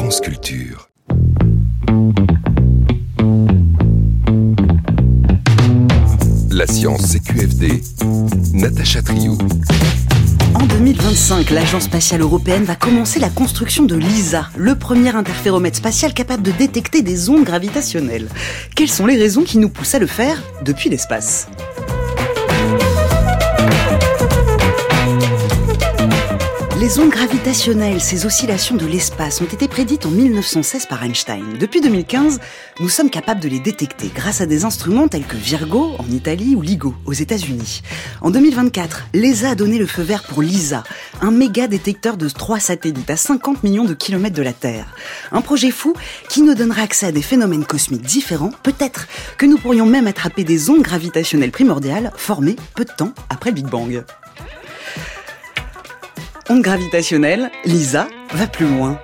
France Culture. La science CQFD, Natacha Triou. En 2025, l'Agence spatiale européenne va commencer la construction de LISA, le premier interféromètre spatial capable de détecter des ondes gravitationnelles. Quelles sont les raisons qui nous poussent à le faire depuis l'espace ? Les ondes gravitationnelles, ces oscillations de l'espace, ont été prédites en 1916 par Einstein. Depuis 2015, nous sommes capables de les détecter grâce à des instruments tels que Virgo en Italie ou LIGO aux États-Unis. En 2024, l'ESA a donné le feu vert pour LISA, un méga détecteur de 3 satellites à 50 millions de kilomètres de la Terre. Un projet fou qui nous donnera accès à des phénomènes cosmiques différents. Peut-être que nous pourrions même attraper des ondes gravitationnelles primordiales formées peu de temps après le Big Bang. Onde gravitationnelle, LISA va plus loin.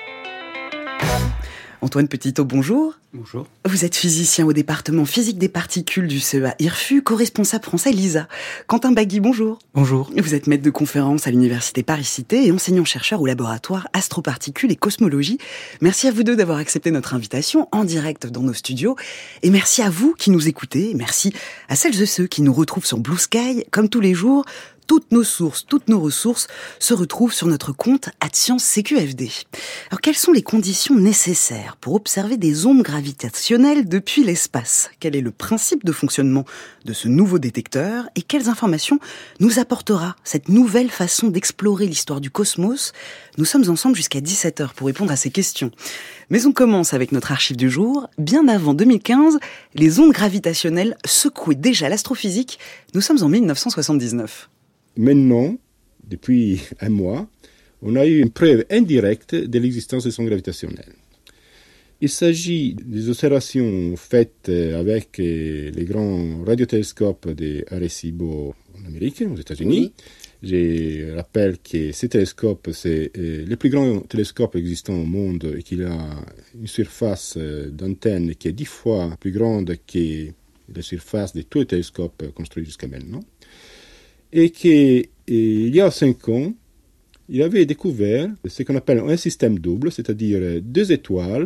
Antoine Petitot, bonjour. Bonjour. Vous êtes physicien au département physique des particules du CEA IRFU, co-responsable français LISA. Quentin Bagui, bonjour. Bonjour. Vous êtes maître de conférence à l'université Paris-Cité et enseignant-chercheur au laboratoire Astroparticules et Cosmologie. Merci à vous deux d'avoir accepté notre invitation en direct dans nos studios. Et merci à vous qui nous écoutez. Merci à celles et ceux qui nous retrouvent sur Blue Sky, comme tous les jours. Toutes nos sources, toutes nos ressources se retrouvent sur notre compte @ScienceCQFD. Alors, quelles sont les conditions nécessaires pour observer des ondes gravitationnelles depuis l'espace ? Quel est le principe de fonctionnement de ce nouveau détecteur et quelles informations nous apportera cette nouvelle façon d'explorer l'histoire du cosmos ? Nous sommes ensemble jusqu'à 17h pour répondre à ces questions. Mais on commence avec notre archive du jour. Bien avant 2015, les ondes gravitationnelles secouaient déjà l'astrophysique. Nous sommes en 1979. Maintenant, depuis un mois, on a eu une preuve indirecte de l'existence des ondes gravitationnelles. Il s'agit des observations faites avec les grands radiotélescopes de Arecibo en Amérique, aux États-Unis. Oui. Je rappelle que ces télescopes, c'est le plus grand télescope existant au monde et qu'il a une surface d'antenne qui est 10 fois plus grande que la surface de tous les télescopes construits jusqu'à maintenant. Et qu'il y a 5 ans, il avait découvert ce qu'on appelle un système double, c'est-à-dire 2 étoiles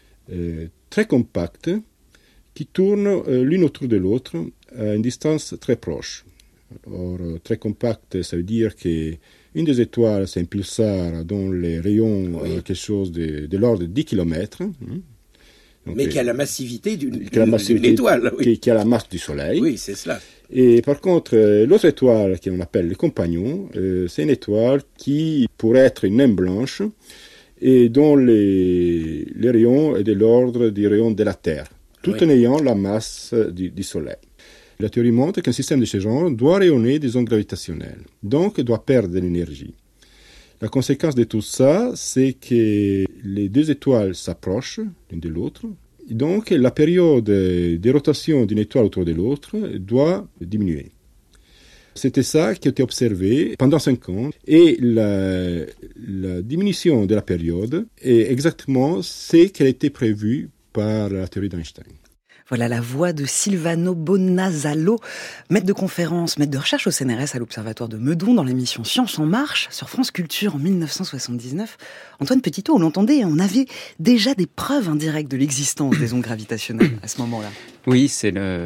très compactes qui tournent l'une autour de l'autre à une distance très proche. Or, très compacte, ça veut dire qu'une des étoiles, c'est un pulsar dont les rayons ont quelque chose de l'ordre de 10 km. Donc, mais qui a la massivité d'une étoile. Oui. Qui a la masse du Soleil. Oui, c'est cela. Et par contre, l'autre étoile qu'on appelle le compagnon, c'est une étoile qui pourrait être une naine blanche et dont les rayons sont de l'ordre des rayons de la Terre, tout en ayant la masse du Soleil. La théorie montre qu'un système de ce genre doit rayonner des ondes gravitationnelles, donc doit perdre de l'énergie. La conséquence de tout ça, c'est que les 2 étoiles s'approchent l'une de l'autre. Donc, la période de rotation d'une étoile autour de l'autre doit diminuer. C'était ça qui a été observé pendant 5 ans. Et la diminution de la période est exactement ce qui a été prévu par la théorie d'Einstein. Voilà la voix de Silvano Bonazzalo, maître de conférence, maître de recherche au CNRS à l'Observatoire de Meudon dans l'émission Science en marche sur France Culture en 1979. Antoine Petitot, on l'entendait, on avait déjà des preuves indirectes de l'existence des ondes gravitationnelles à ce moment-là. Oui, c'est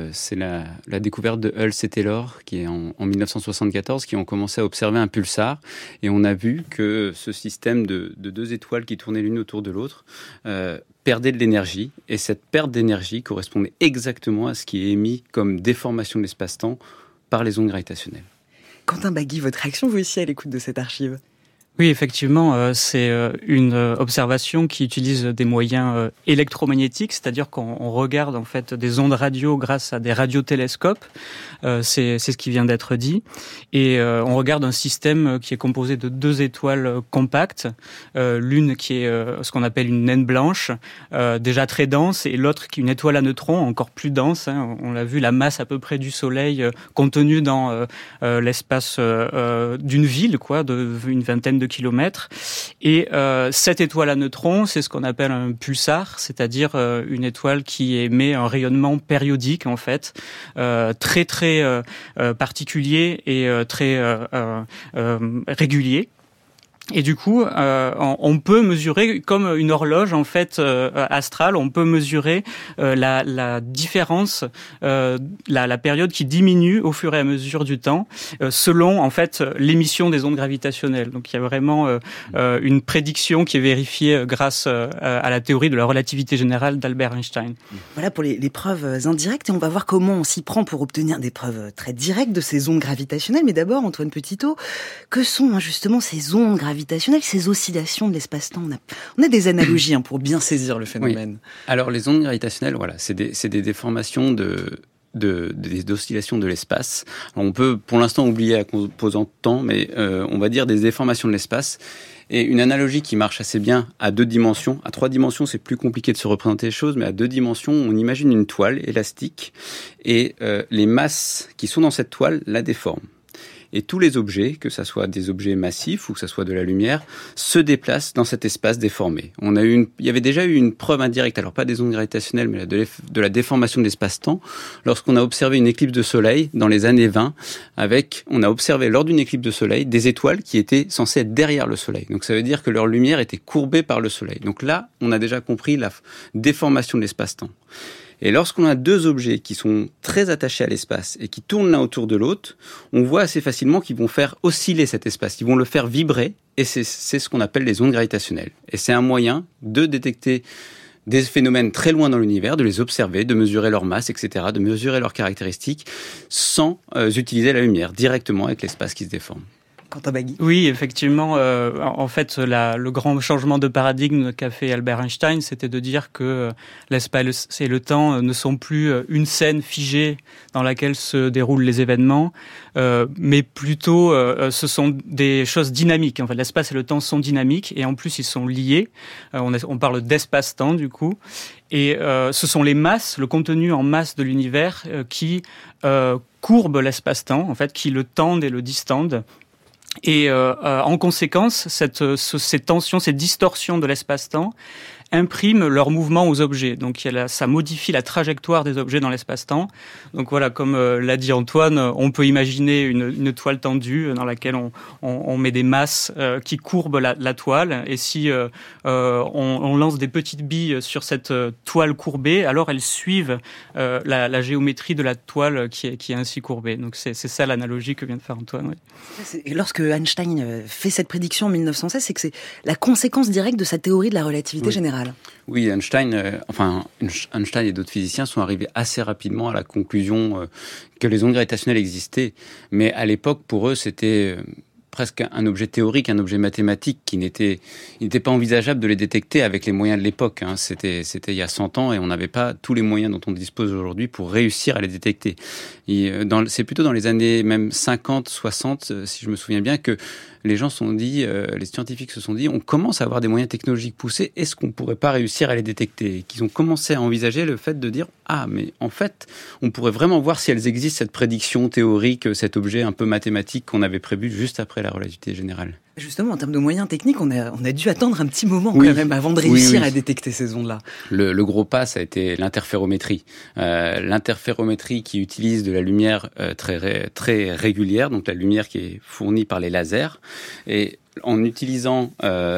la découverte de Hulse et Taylor qui est en 1974, qui ont commencé à observer un pulsar et on a vu que ce système de 2 étoiles qui tournaient l'une autour de l'autre perdait de l'énergie et cette perte d'énergie correspondait exactement à ce qui est émis comme déformation de l'espace-temps par les ondes gravitationnelles. Quentin Bagui, votre réaction vous aussi à l'écoute de cette archive ? Oui, effectivement, c'est une observation qui utilise des moyens électromagnétiques, c'est-à-dire qu'on regarde en fait des ondes radio grâce à des radiotélescopes. C'est ce qui vient d'être dit. Et on regarde un système qui est composé de 2 étoiles compactes, l'une qui est ce qu'on appelle une naine blanche, déjà très dense, et l'autre qui est une étoile à neutrons encore plus dense. On l'a vu, la masse à peu près du Soleil contenue dans l'espace d'une ville, quoi, d'une vingtaine de kilomètres. Et cette étoile à neutrons, c'est ce qu'on appelle un pulsar, c'est-à-dire une étoile qui émet un rayonnement périodique, en fait, très particulier et très régulier. Et du coup, on peut mesurer, comme une horloge en fait astrale, on peut mesurer la différence, la période qui diminue au fur et à mesure du temps, selon en fait l'émission des ondes gravitationnelles. Donc il y a vraiment une prédiction qui est vérifiée grâce à la théorie de la relativité générale d'Albert Einstein. Voilà pour les preuves indirectes, et on va voir comment on s'y prend pour obtenir des preuves très directes de ces ondes gravitationnelles. Mais d'abord, Antoine Petitot, que sont justement ces ondes gravitationnelles, ces oscillations de l'espace-temps? On a des analogies pour bien saisir le phénomène. Oui. Alors les ondes gravitationnelles, voilà, c'est des déformations des oscillations de l'espace. Alors, on peut pour l'instant oublier la composante temps, mais on va dire des déformations de l'espace. Et une analogie qui marche assez bien à 2 dimensions. À 3 dimensions, c'est plus compliqué de se représenter les choses, mais à 2 dimensions, on imagine une toile élastique et les masses qui sont dans cette toile la déforment. Et tous les objets, que ce soit des objets massifs ou que ce soit de la lumière, se déplacent dans cet espace déformé. Il y avait déjà eu une preuve indirecte, alors pas des ondes gravitationnelles, mais de la déformation de l'espace-temps, lorsqu'on a observé une éclipse de soleil dans les années 20, on a observé lors d'une éclipse de soleil des étoiles qui étaient censées être derrière le soleil. Donc ça veut dire que leur lumière était courbée par le soleil. Donc là, on a déjà compris la déformation de l'espace-temps. Et lorsqu'on a 2 objets qui sont très attachés à l'espace et qui tournent l'un autour de l'autre, on voit assez facilement qu'ils vont faire osciller cet espace, ils vont le faire vibrer, et c'est ce qu'on appelle les ondes gravitationnelles. Et c'est un moyen de détecter des phénomènes très loin dans l'univers, de les observer, de mesurer leur masse, etc., de mesurer leurs caractéristiques, sans utiliser la lumière, directement avec l'espace qui se déforme. Quentin Bagui. Oui, effectivement. En fait, le grand changement de paradigme qu'a fait Albert Einstein, c'était de dire que l'espace et le temps ne sont plus une scène figée dans laquelle se déroulent les événements, mais plutôt ce sont des choses dynamiques. En fait, l'espace et le temps sont dynamiques et en plus ils sont liés. On parle d'espace-temps du coup. Et ce sont les masses, le contenu en masse de l'univers qui courbent l'espace-temps, en fait, qui le tendent et le distendent. Et en conséquence, ces tensions, ces distorsions de l'espace-temps impriment leur mouvement aux objets. Donc ça modifie la trajectoire des objets dans l'espace-temps. Donc voilà, comme l'a dit Antoine, on peut imaginer une toile tendue dans laquelle on met des masses qui courbent la toile. Et si on lance des petites billes sur cette toile courbée, alors elles suivent la géométrie de la toile qui est ainsi courbée. Donc c'est ça l'analogie que vient de faire Antoine. Oui. Et lorsque Einstein fait cette prédiction en 1916, c'est que c'est la conséquence directe de sa théorie de la relativité générale. Oui, Einstein et d'autres physiciens sont arrivés assez rapidement à la conclusion que les ondes gravitationnelles existaient. Mais à l'époque, pour eux, c'était presque un objet théorique, un objet mathématique il n'était pas envisageable de les détecter avec les moyens de l'époque. C'était il y a 100 ans et on n'avait pas tous les moyens dont on dispose aujourd'hui pour réussir à les détecter. C'est plutôt dans les années même 50, 60, si je me souviens bien, que les gens se sont dit, les scientifiques se sont dit, on commence à avoir des moyens technologiques poussés, est-ce qu'on ne pourrait pas réussir à les détecter? Qu'ils ont commencé à envisager le fait de dire, mais en fait, on pourrait vraiment voir si elles existent, cette prédiction théorique, cet objet un peu mathématique qu'on avait prévu juste après la relativité générale. Justement, en termes de moyens techniques, on a dû attendre un petit moment quand même avant de réussir à détecter ces ondes-là. Le gros pas, ça a été l'interférométrie. L'interférométrie qui utilise de la lumière très, très régulière, donc la lumière qui est fournie par les lasers. Et en utilisant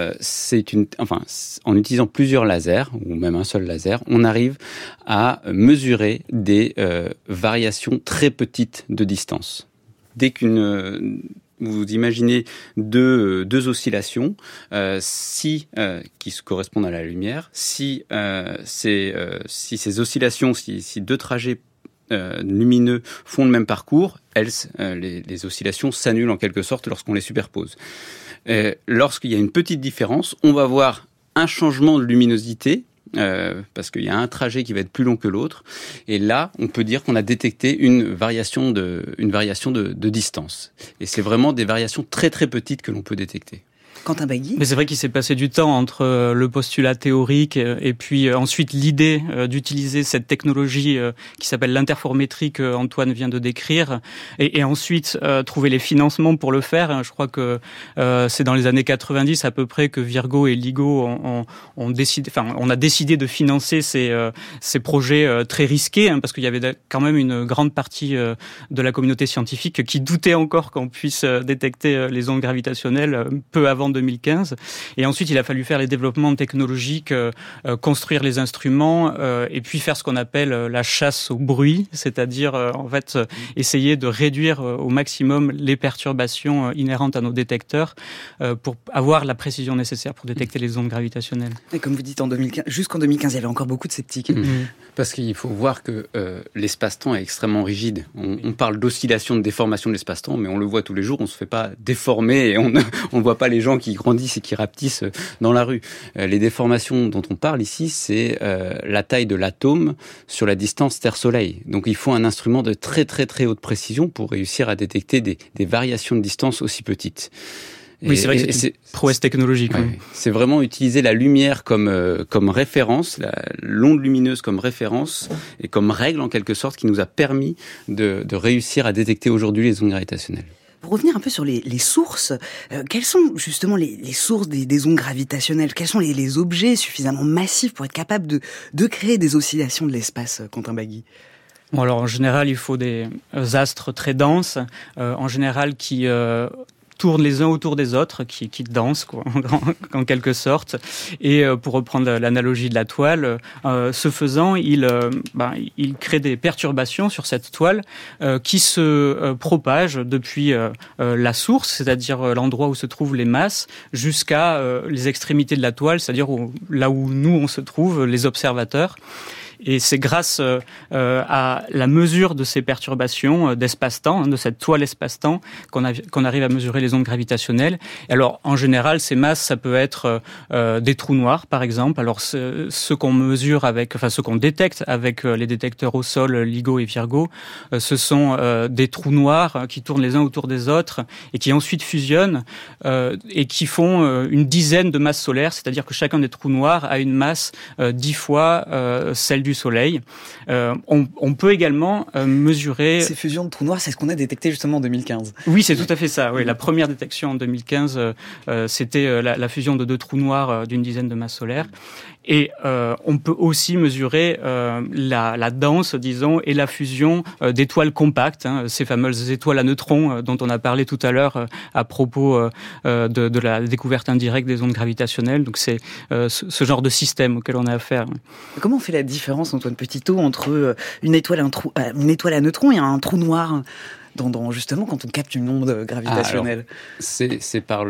plusieurs lasers, ou même un seul laser, on arrive à mesurer des variations très petites de distance. Dès vous imaginez deux oscillations, qui se correspondent à la lumière. Si ces oscillations, si 2 trajets lumineux font le même parcours, les oscillations s'annulent en quelque sorte lorsqu'on les superpose. Lorsqu'il y a une petite différence, on va voir un changement de luminosité, parce qu'il y a un trajet qui va être plus long que l'autre, et là, on peut dire qu'on a détecté une variation de distance. Et c'est vraiment des variations très très petites que l'on peut détecter. Quentin Bagui. Mais c'est vrai qu'il s'est passé du temps entre le postulat théorique et puis ensuite l'idée d'utiliser cette technologie qui s'appelle l'interférométrie que Antoine vient de décrire, et ensuite trouver les financements pour le faire. Je crois que c'est dans les années 90 à peu près que Virgo et LIGO on a décidé de financer ces projets très risqués, parce qu'il y avait quand même une grande partie de la communauté scientifique qui doutait encore qu'on puisse détecter les ondes gravitationnelles peu avant avant 2015. Et ensuite, il a fallu faire les développements technologiques, construire les instruments, et puis faire ce qu'on appelle la chasse au bruit, c'est-à-dire essayer de réduire au maximum les perturbations inhérentes à nos détecteurs pour avoir la précision nécessaire pour détecter les ondes gravitationnelles. Et comme vous dites, jusqu'en 2015, il y avait encore beaucoup de sceptiques. Parce qu'il faut voir que l'espace-temps est extrêmement rigide. On parle d'oscillation, de déformation de l'espace-temps, mais on le voit tous les jours, on ne se fait pas déformer et on ne voit pas les gens qui grandissent et qui rapetissent dans la rue. Les déformations dont on parle ici, c'est la taille de l'atome sur la distance Terre-Soleil. Donc il faut un instrument de très très très haute précision pour réussir à détecter des variations de distance aussi petites. Oui, c'est vrai que c'est une prouesse technologique. Ouais, oui. C'est vraiment utiliser la lumière comme référence, l'onde lumineuse comme référence et comme règle en quelque sorte qui nous a permis de réussir à détecter aujourd'hui les ondes gravitationnelles. Pour revenir un peu sur les sources, quelles sont justement les sources des ondes gravitationnelles ? Quels sont les objets suffisamment massifs pour être capables de créer des oscillations de l'espace, Quentin Baguy ? Bon, alors en général, il faut des astres très denses, en général qui tournent les uns autour des autres, qui dansent quoi, en quelque sorte. Et pour reprendre l'analogie de la toile, ce faisant, il crée des perturbations sur cette toile qui se propagent depuis la source, c'est-à-dire l'endroit où se trouvent les masses, jusqu'à les extrémités de la toile, c'est-à-dire là où nous on se trouve, les observateurs. Et c'est grâce à la mesure de ces perturbations d'espace-temps, de cette toile espace-temps, qu'on arrive à mesurer les ondes gravitationnelles. Et alors, en général, ces masses, ça peut être des trous noirs, par exemple. Alors, ce qu'on mesure ce qu'on détecte avec les détecteurs au sol, LIGO et Virgo, ce sont des trous noirs qui tournent les uns autour des autres et qui ensuite fusionnent et qui font une dizaine de masses solaires, c'est-à-dire que chacun des trous noirs a une masse 10 fois celle du Soleil. On peut également mesurer... Ces fusions de trous noirs, c'est ce qu'on a détecté justement en 2015. Oui, c'est tout à fait ça. Oui, la première détection en 2015, c'était la fusion de 2 trous noirs d'une dizaine de masses solaires. Et on peut aussi mesurer la danse, disons, et la fusion d'étoiles compactes, ces fameuses étoiles à neutrons dont on a parlé tout à l'heure à propos de la découverte indirecte des ondes gravitationnelles. Donc c'est ce genre de système auquel on a affaire. Comment on fait la différence, Antoine Petitot, entre une étoile à neutrons et un trou noir justement quand on capte une onde gravitationnelle? C'est par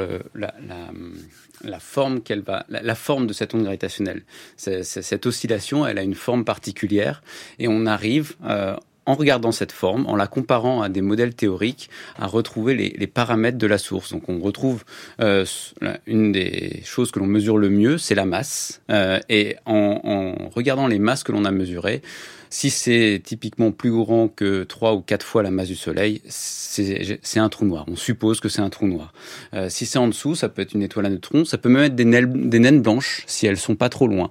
la forme la forme de cette onde gravitationnelle. Cette oscillation, elle a une forme particulière et on arrive en regardant cette forme, en la comparant à des modèles théoriques, à retrouver les paramètres de la source. Donc on retrouve une des choses que l'on mesure le mieux, c'est la masse. Et en regardant les masses que l'on a mesurées, si c'est typiquement plus grand que 3 ou 4 fois la masse du Soleil, c'est un trou noir. On suppose que c'est un trou noir. Si c'est en dessous, ça peut être une étoile à neutrons. Ça peut même être des naines blanches, si elles sont pas trop loin.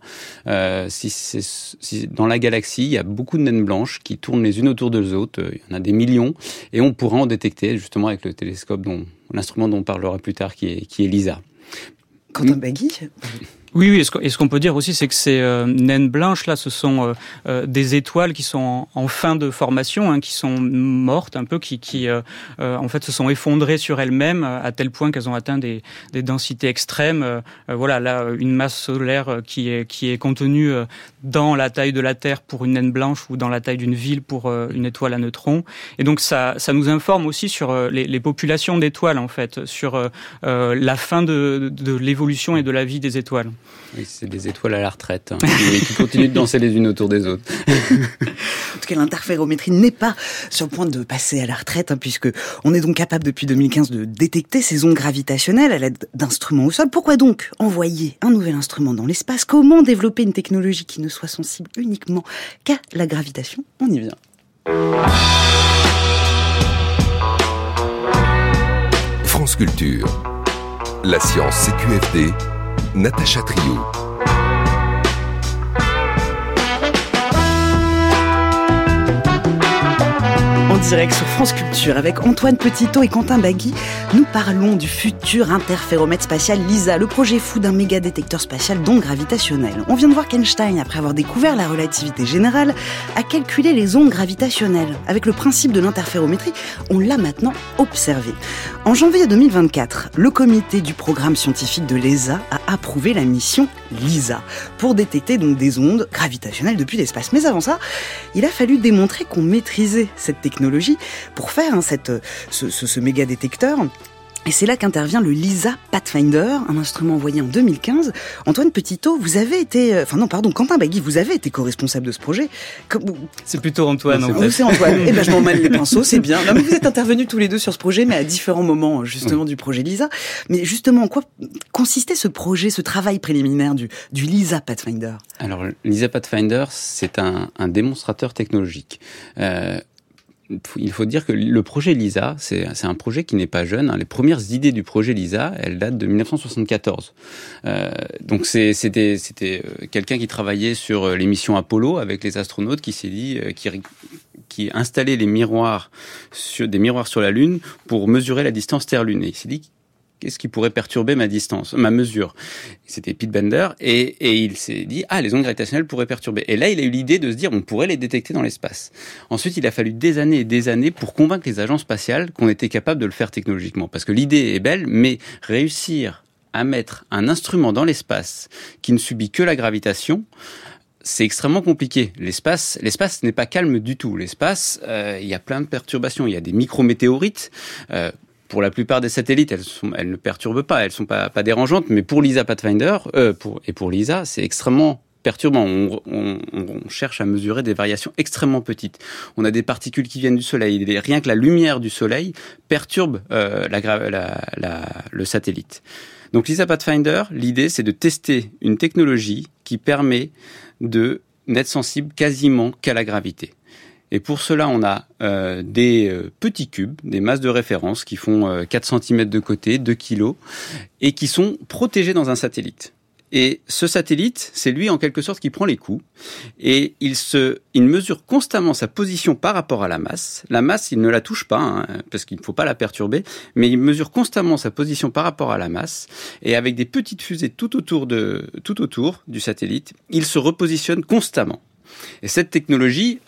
Si dans la galaxie, il y a beaucoup de naines blanches qui tournent les unes autour des autres. Il y en a des millions. Et on pourra en détecter justement avec le télescope, l'instrument dont on parlera plus tard, qui est LISA. Quentin Baguy ? Oui. Et ce qu'on peut dire aussi, c'est que ces naines blanches là, ce sont des étoiles qui sont en fin de formation, qui sont mortes un peu, qui en fait se sont effondrées sur elles-mêmes à tel point qu'elles ont atteint des densités extrêmes. Voilà, là, une masse solaire qui est contenue dans la taille de la Terre pour une naine blanche ou dans la taille d'une ville pour une étoile à neutrons. Et donc ça nous informe aussi sur les populations d'étoiles en fait, sur la fin de l'évolution et de la vie des étoiles. Oui, c'est des étoiles à la retraite qui continuent de danser les unes autour des autres. En tout cas, l'interférométrie n'est pas sur le point de passer à la retraite, puisque on est donc capable depuis 2015 de détecter ces ondes gravitationnelles à l'aide d'instruments au sol. Pourquoi donc envoyer un nouvel instrument dans l'espace ? Comment développer une technologie qui ne soit sensible uniquement qu'à la gravitation ? On y vient. France Culture. La science CQFD. Natacha Trio. En direct sur France Culture avec Antoine Petitot et Quentin Bagui. Nous parlons du futur interféromètre spatial LISA, le projet fou d'un méga détecteur spatial d'ondes gravitationnelles. On vient de voir qu'Einstein, après avoir découvert la relativité générale, a calculé les ondes gravitationnelles. Avec le principe de l'interférométrie, on l'a maintenant observé. En janvier 2024, le comité du programme scientifique de l'ESA a approuvé la mission LISA pour détecter donc des ondes gravitationnelles depuis l'espace. Mais avant ça, il a fallu démontrer qu'on maîtrisait cette technologie pour faire ce méga détecteur. Et c'est là qu'intervient le LISA Pathfinder, un instrument envoyé en 2015. Antoine Petitot, Quentin Bagui, vous avez été co-responsable de ce projet. C'est plutôt Antoine, en fait. C'est Antoine. Eh ben, je m'en mêle les pinceaux, c'est bien. Non, mais vous êtes intervenus tous les deux sur ce projet, mais à différents moments, justement, du projet LISA. Mais justement, en quoi consistait ce projet, ce travail préliminaire du LISA Pathfinder? Alors, LISA Pathfinder, c'est un démonstrateur technologique. Il faut dire que le projet LISA, c'est un projet qui n'est pas jeune. Les premières idées du projet LISA, elles datent de 1974. Donc c'était quelqu'un qui travaillait sur les missions Apollo avec les astronautes qui s'est dit, qui installait des miroirs sur la Lune pour mesurer la distance Terre-Lune. Et il s'est dit, qu'est-ce qui pourrait perturber ma mesure? C'était Pete Bender, et il s'est dit, les ondes gravitationnelles pourraient perturber. Et là, il a eu l'idée de se dire, on pourrait les détecter dans l'espace. Ensuite, il a fallu des années et des années pour convaincre les agences spatiales qu'on était capable de le faire technologiquement. Parce que l'idée est belle, mais réussir à mettre un instrument dans l'espace qui ne subit que la gravitation, c'est extrêmement compliqué. L'espace n'est pas calme du tout. L'espace, il y a plein de perturbations. Il y a des micrométéorites. Pour la plupart des satellites, elles ne perturbent pas, elles sont pas dérangeantes, mais pour LISA Pathfinder, pour LISA, c'est extrêmement perturbant. On cherche à mesurer des variations extrêmement petites. On a des particules qui viennent du Soleil. Rien que la lumière du Soleil perturbe le satellite. Donc LISA Pathfinder, l'idée, c'est de tester une technologie qui permet de n'être sensible quasiment qu'à la gravité. Et pour cela, on a des petits cubes, des masses de référence qui font 4 cm de côté, 2 kg, et qui sont protégés dans un satellite. Et ce satellite, c'est lui en quelque sorte qui prend les coups, et il mesure constamment sa position par rapport à la masse. La masse, il ne la touche pas, parce qu'il ne faut pas la perturber, mais il mesure constamment sa position par rapport à la masse, et avec des petites fusées tout autour du satellite, il se repositionne constamment. Et cette technologie,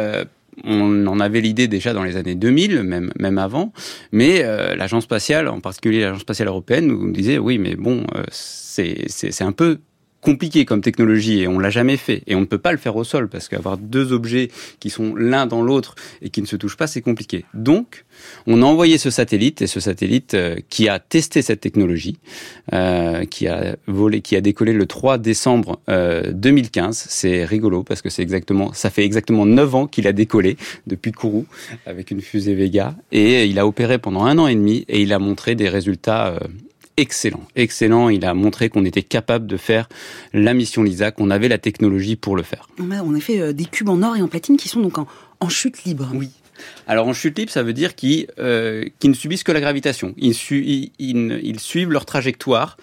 on en avait l'idée déjà dans les années 2000, même avant, mais l'agence spatiale, en particulier l'agence spatiale européenne, nous disait oui, mais bon, c'est un peu compliqué comme technologie et on l'a jamais fait. Et on ne peut pas le faire au sol parce qu'avoir deux objets qui sont l'un dans l'autre et qui ne se touchent pas, c'est compliqué. Donc, on a envoyé ce satellite et ce satellite qui a testé cette technologie, qui a décollé le 3 décembre 2015. C'est rigolo parce que ça fait exactement 9 ans qu'il a décollé depuis Kourou avec une fusée Vega et il a opéré pendant 1 an et demi et il a montré des résultats excellent. Il a montré qu'on était capable de faire la mission LISA, qu'on avait la technologie pour le faire. On a en effet des cubes en or et en platine qui sont donc en chute libre. Oui. Alors en chute libre, ça veut dire qu'ils ne subissent que la gravitation. Ils suivent leur trajectoire.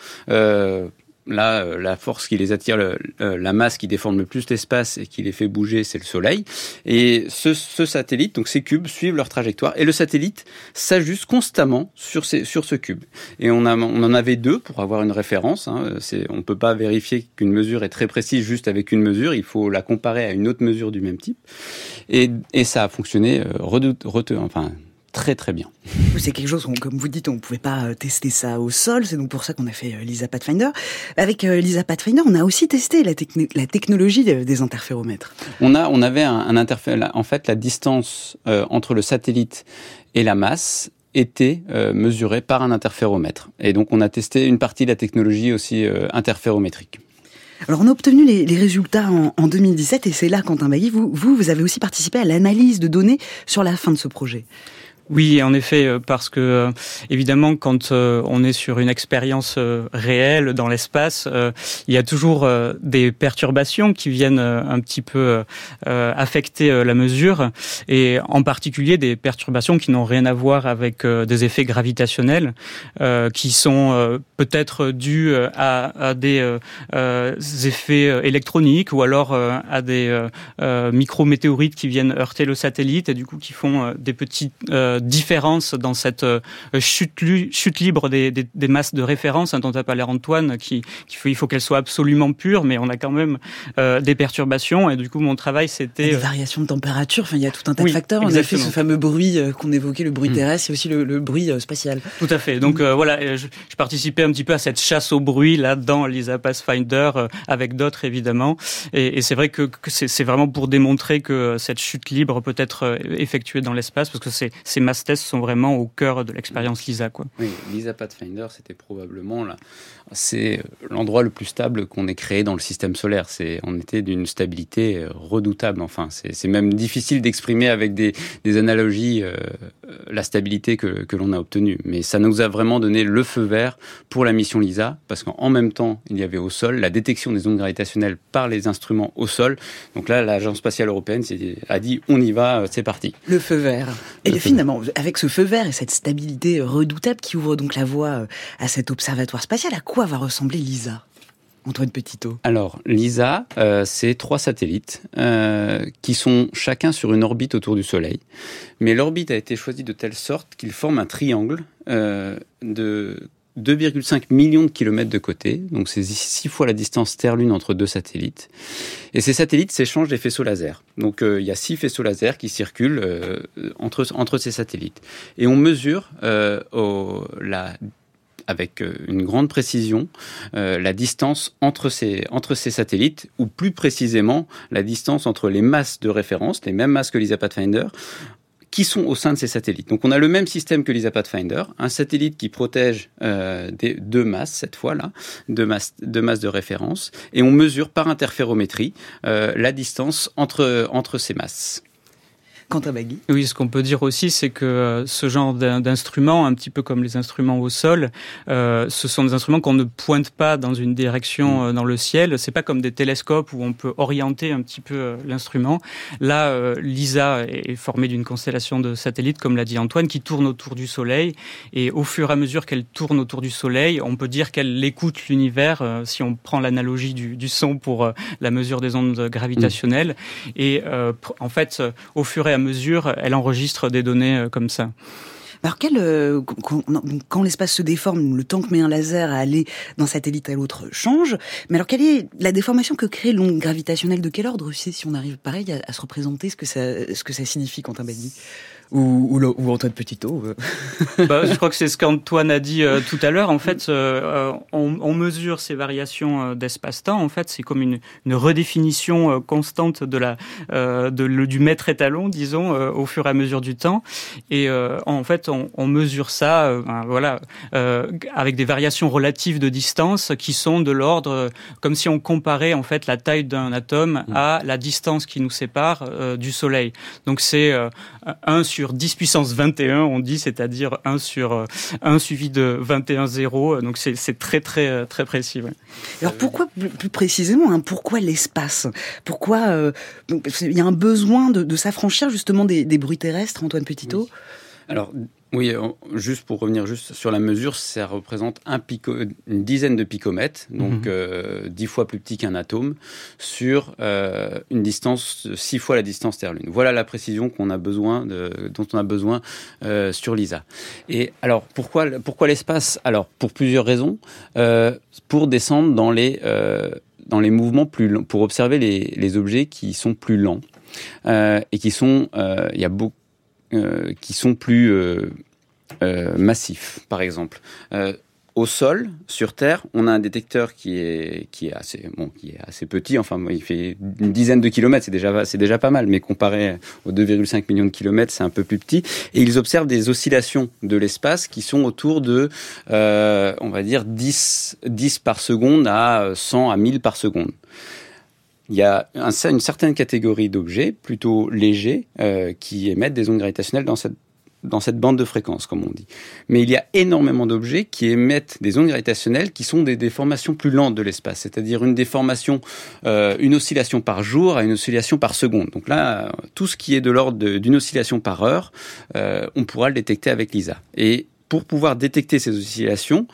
Là, la force qui les attire, la masse qui déforme le plus l'espace et qui les fait bouger, c'est le Soleil. Et ce satellite, donc ces cubes, suivent leur trajectoire. Et le satellite s'ajuste constamment sur ce cube. Et on en avait 2 pour avoir une référence. On ne peut pas vérifier qu'une mesure est très précise juste avec une mesure. Il faut la comparer à une autre mesure du même type. Et ça a fonctionné très très bien. C'est quelque chose, comme vous dites, on ne pouvait pas tester ça au sol, c'est donc pour ça qu'on a fait LISA Pathfinder. Avec LISA Pathfinder, on a aussi testé la technologie des interféromètres. On avait un interféromètre. En fait, la distance entre le satellite et la masse était mesurée par un interféromètre. Et donc on a testé une partie de la technologie aussi interférométrique. Alors on a obtenu les résultats en 2017 et c'est là, Quentin Bagui, vous avez aussi participé à l'analyse de données sur la fin de ce projet. Oui, en effet, parce que évidemment, quand on est sur une expérience réelle dans l'espace, il y a toujours des perturbations qui viennent un petit peu affecter la mesure, et en particulier des perturbations qui n'ont rien à voir avec des effets gravitationnels, qui sont peut-être dus à des effets électroniques, ou alors à des micrométéorites qui viennent heurter le satellite et du coup qui font des petites différences dans cette chute libre des masses de référence, dont a parlé Antoine, il faut qu'elles soient absolument pures, mais on a quand même des perturbations, et du coup mon travail c'était... Des variations de température, il y a tout un tas de facteurs. On a fait ce fameux bruit qu'on évoquait, le bruit terrestre, et aussi le bruit spatial. Tout à fait, donc voilà, je participais un petit peu à cette chasse au bruit là dans l'ESA Pathfinder, avec d'autres évidemment, et c'est vrai que c'est vraiment pour démontrer que cette chute libre peut être effectuée dans l'espace, parce que ces mass tests sont vraiment au cœur de l'expérience LISA, quoi. Oui, l'ESA Pathfinder, c'était probablement c'est l'endroit le plus stable qu'on ait créé dans le système solaire. On était d'une stabilité redoutable. Enfin, c'est même difficile d'exprimer avec des analogies la stabilité que l'on a obtenue. Mais ça nous a vraiment donné le feu vert pour la mission LISA, parce qu'en même temps, il y avait au sol la détection des ondes gravitationnelles par les instruments au sol. Donc là, l'Agence spatiale européenne a dit on y va, c'est parti. Le feu vert. Et finalement, avec ce feu vert et cette stabilité redoutable qui ouvre donc la voie à cet observatoire spatial, à quoi va ressembler l'ESA ? Antoine Petitot. Alors, l'ESA, c'est 3 satellites qui sont chacun sur une orbite autour du Soleil. Mais l'orbite a été choisie de telle sorte qu'il forme un triangle de 2,5 millions de kilomètres de côté. Donc, c'est 6 fois la distance Terre-Lune entre 2 satellites. Et ces satellites s'échangent des faisceaux laser. Donc, il y a 6 faisceaux laser qui circulent entre ces satellites. Et on mesure avec une grande précision la distance entre ces satellites, ou plus précisément la distance entre les masses de référence, les mêmes masses que l'ESA Pathfinder, qui sont au sein de ces satellites. Donc on a le même système que l'ESA Pathfinder, un satellite qui protège des 2 masses, cette fois-là, 2 masses de référence, et on mesure par interférométrie la distance entre ces masses. Quentin Bagui. Oui, ce qu'on peut dire aussi, c'est que ce genre d'instruments, un petit peu comme les instruments au sol, ce sont des instruments qu'on ne pointe pas dans une direction dans le ciel. C'est pas comme des télescopes où on peut orienter un petit peu l'instrument. Là, l'ESA est formée d'une constellation de satellites, comme l'a dit Antoine, qui tournent autour du Soleil. Et au fur et à mesure qu'elle tourne autour du Soleil, on peut dire qu'elle écoute l'univers, si on prend l'analogie du son pour la mesure des ondes gravitationnelles. Et en fait, au fur et à mesure, elle enregistre des données comme ça. Alors quand l'espace se déforme, le temps que met un laser à aller d'un satellite à l'autre change. Mais alors quelle est la déformation que crée l'onde gravitationnelle? De quel ordre aussi, si on arrive pareil à se représenter ce que ça signifie, Quentin Bagui ou Antoine Petitot? Je crois que c'est ce qu'Antoine a dit tout à l'heure. En fait, on mesure ces variations d'espace-temps. En fait, c'est comme une redéfinition constante du mètre étalon, disons, au fur et à mesure du temps. Et en fait, on mesure ça, avec des variations relatives de distance qui sont de l'ordre, comme si on comparait en fait la taille d'un atome à la distance qui nous sépare du Soleil. Donc c'est 1 sur 10 puissance 21, on dit, c'est-à-dire 1 sur 1 suivi de 21 zéros. Donc c'est très très très précis. Ouais. Alors pourquoi plus précisément, pourquoi l'espace? Pourquoi il y a un besoin de s'affranchir justement des bruits terrestres, Antoine Petitot? Oui. Alors oui, juste pour revenir sur la mesure, ça représente une dizaine de picomètres, donc 10 fois plus petit qu'un atome, sur une distance 6 fois la distance Terre-Lune. Voilà la précision dont on a besoin sur l'ESA. Et alors pourquoi l'espace? Alors pour plusieurs raisons. Pour descendre dans les mouvements plus lents, pour observer les objets qui sont plus lents et qui sont qui sont plus massifs, par exemple. Au sol, sur Terre, on a un détecteur qui est assez petit. Enfin, il fait une dizaine de kilomètres, c'est déjà pas mal. Mais comparé aux 2,5 millions de kilomètres, c'est un peu plus petit. Et ils observent des oscillations de l'espace qui sont autour de, on va dire, 10 par seconde à 100 à 1000 par seconde. Il y a une certaine catégorie d'objets plutôt légers qui émettent des ondes gravitationnelles dans cette bande de fréquence, comme on dit. Mais il y a énormément d'objets qui émettent des ondes gravitationnelles qui sont des déformations plus lentes de l'espace, c'est-à-dire une déformation, une oscillation par jour à une oscillation par seconde. Donc là, tout ce qui est de l'ordre d'une oscillation par heure, on pourra le détecter avec LISA. Et pour pouvoir détecter ces oscillations,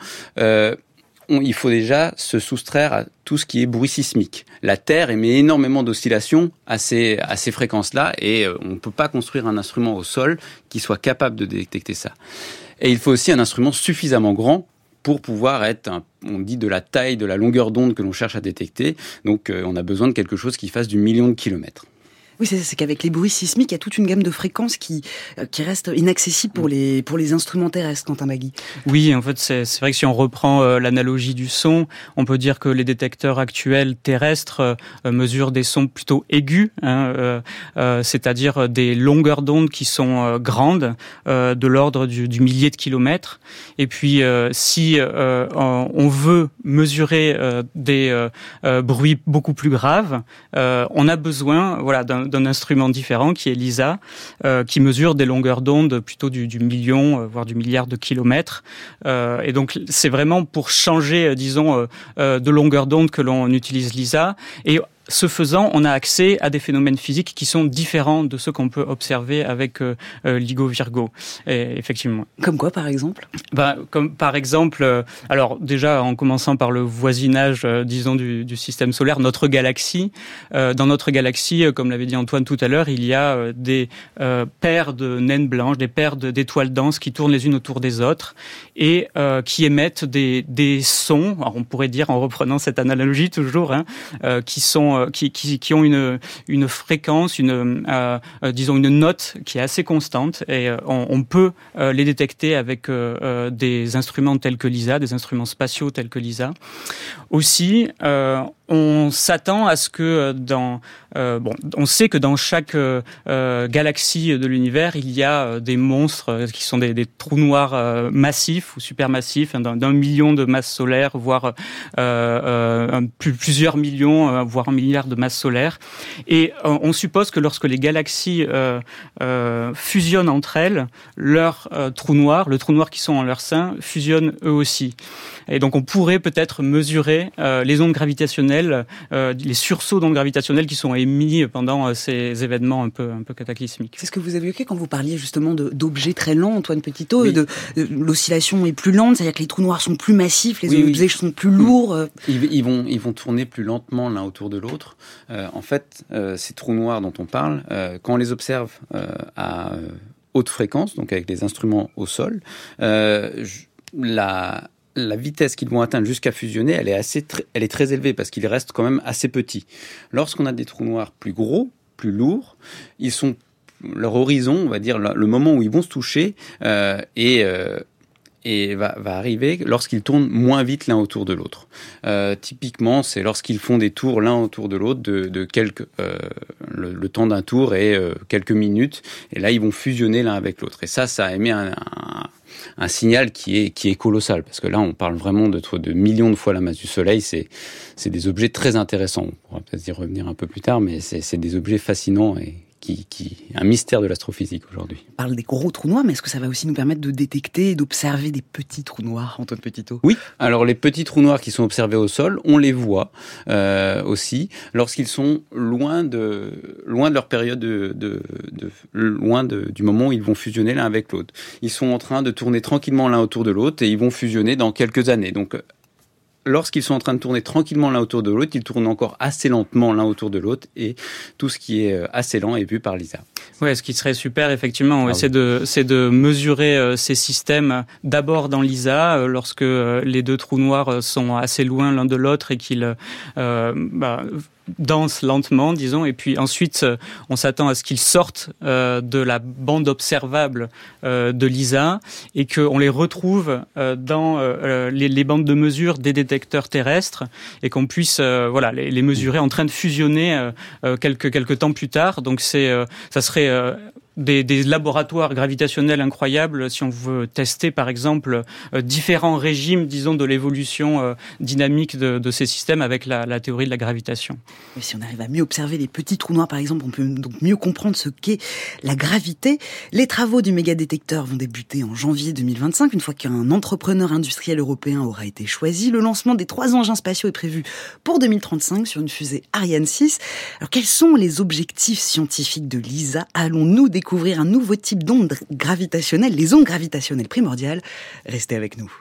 il faut déjà se soustraire à tout ce qui est bruit sismique. La Terre émet énormément d'oscillations à ces fréquences-là et on ne peut pas construire un instrument au sol qui soit capable de détecter ça. Et il faut aussi un instrument suffisamment grand pour pouvoir être, on dit, de la taille, de la longueur d'onde que l'on cherche à détecter. Donc on a besoin de quelque chose qui fasse du million de kilomètres. Oui, c'est qu'avec les bruits sismiques, il y a toute une gamme de fréquences qui reste inaccessible pour les instruments terrestres, Quentin Magui. Oui, en fait, c'est vrai que si on reprend l'analogie du son, on peut dire que les détecteurs actuels terrestres mesurent des sons plutôt aigus, c'est-à-dire des longueurs d'onde qui sont grandes, de l'ordre du millier de kilomètres. Et puis, si on veut mesurer des bruits beaucoup plus graves, on a besoin, d'un instrument différent qui est LISA, qui mesure des longueurs d'onde plutôt du million, voire du milliard de kilomètres. Et donc, c'est vraiment pour changer, de longueur d'onde que l'on utilise LISA. Et ce faisant, on a accès à des phénomènes physiques qui sont différents de ceux qu'on peut observer avec LIGO Virgo. Et effectivement. Comme quoi, par exemple ? Comme par exemple, alors déjà en commençant par le voisinage, du système solaire, notre galaxie. Dans notre galaxie, comme l'avait dit Antoine tout à l'heure, il y a des paires de naines blanches, des paires d'étoiles denses qui tournent les unes autour des autres et qui émettent des sons. Alors on pourrait dire, en reprenant cette analogie toujours, qui ont une fréquence, une note qui est assez constante et on peut les détecter avec des instruments tels que LISA, des instruments spatiaux tels que LISA. Aussi, on s'attend à ce que on sait que dans chaque galaxie de l'univers, il y a des monstres qui sont des trous noirs massifs ou supermassifs, d'un million de masses solaires, voire plusieurs millions, voire un milliard de masses solaires. Et on suppose que lorsque les galaxies fusionnent entre elles, leurs trous noirs, le trou noir qui sont en leur sein, fusionnent eux aussi. Et donc on pourrait peut-être mesurer les ondes gravitationnelles, les sursauts d'ondes gravitationnelles qui sont émis pendant ces événements un peu cataclysmiques. C'est ce que vous avez évoqué quand vous parliez justement d'objets très lents, Antoine Petitot, oui. L'oscillation est plus lente, c'est-à-dire que les trous noirs sont plus massifs, les objets sont plus lourds. Ils vont tourner plus lentement l'un autour de l'autre. En fait, ces trous noirs dont on parle, quand on les observe à haute fréquence, donc avec les instruments au sol, la vitesse qu'ils vont atteindre jusqu'à fusionner, elle est très élevée parce qu'ils restent quand même assez petits. Lorsqu'on a des trous noirs plus gros, plus lourds, leur horizon, on va dire, le moment où ils vont se toucher, et va arriver lorsqu'ils tournent moins vite l'un autour de l'autre. Typiquement, c'est lorsqu'ils font des tours l'un autour de l'autre de quelques le temps d'un tour est quelques minutes, et là ils vont fusionner l'un avec l'autre. Et ça émet un signal qui est colossal, parce que là on parle vraiment de millions de fois la masse du Soleil. C'est des objets très intéressants. On pourra peut-être y revenir un peu plus tard, mais c'est des objets fascinants et un mystère de l'astrophysique aujourd'hui. On parle des gros trous noirs, mais est-ce que ça va aussi nous permettre de détecter et d'observer des petits trous noirs, Antoine Petitot ? Oui, alors les petits trous noirs qui sont observés au sol, on les voit aussi lorsqu'ils sont loin de leur période du moment où ils vont fusionner l'un avec l'autre. Ils sont en train de tourner tranquillement l'un autour de l'autre et ils vont fusionner dans quelques années. Donc lorsqu'ils sont en train de tourner tranquillement l'un autour de l'autre, ils tournent encore assez lentement l'un autour de l'autre, et tout ce qui est assez lent est vu par LISA. Ouais, ce qui serait super, effectivement, c'est de mesurer ces systèmes d'abord dans LISA, lorsque les deux trous noirs sont assez loin l'un de l'autre et qu'ils dansent lentement, disons, et puis ensuite on s'attend à ce qu'ils sortent de la bande observable de LISA et qu'on les retrouve dans les bandes de mesure des détecteurs terrestres et qu'on puisse les mesurer en train de fusionner quelques temps plus tard. Donc ça serait des laboratoires gravitationnels incroyables si on veut tester, par exemple, différents régimes, disons, de l'évolution dynamique de ces systèmes avec la théorie de la gravitation. Et si on arrive à mieux observer les petits trous noirs, par exemple, on peut donc mieux comprendre ce qu'est la gravité. Les travaux du mégadétecteur vont débuter en janvier 2025, une fois qu'un entrepreneur industriel européen aura été choisi. Le lancement des 3 engins spatiaux est prévu pour 2035 sur une fusée Ariane 6. Alors, quels sont les objectifs scientifiques de l'ISA? Allons-nous découvrir un nouveau type d'ondes gravitationnelles, les ondes gravitationnelles primordiales? Restez avec nous.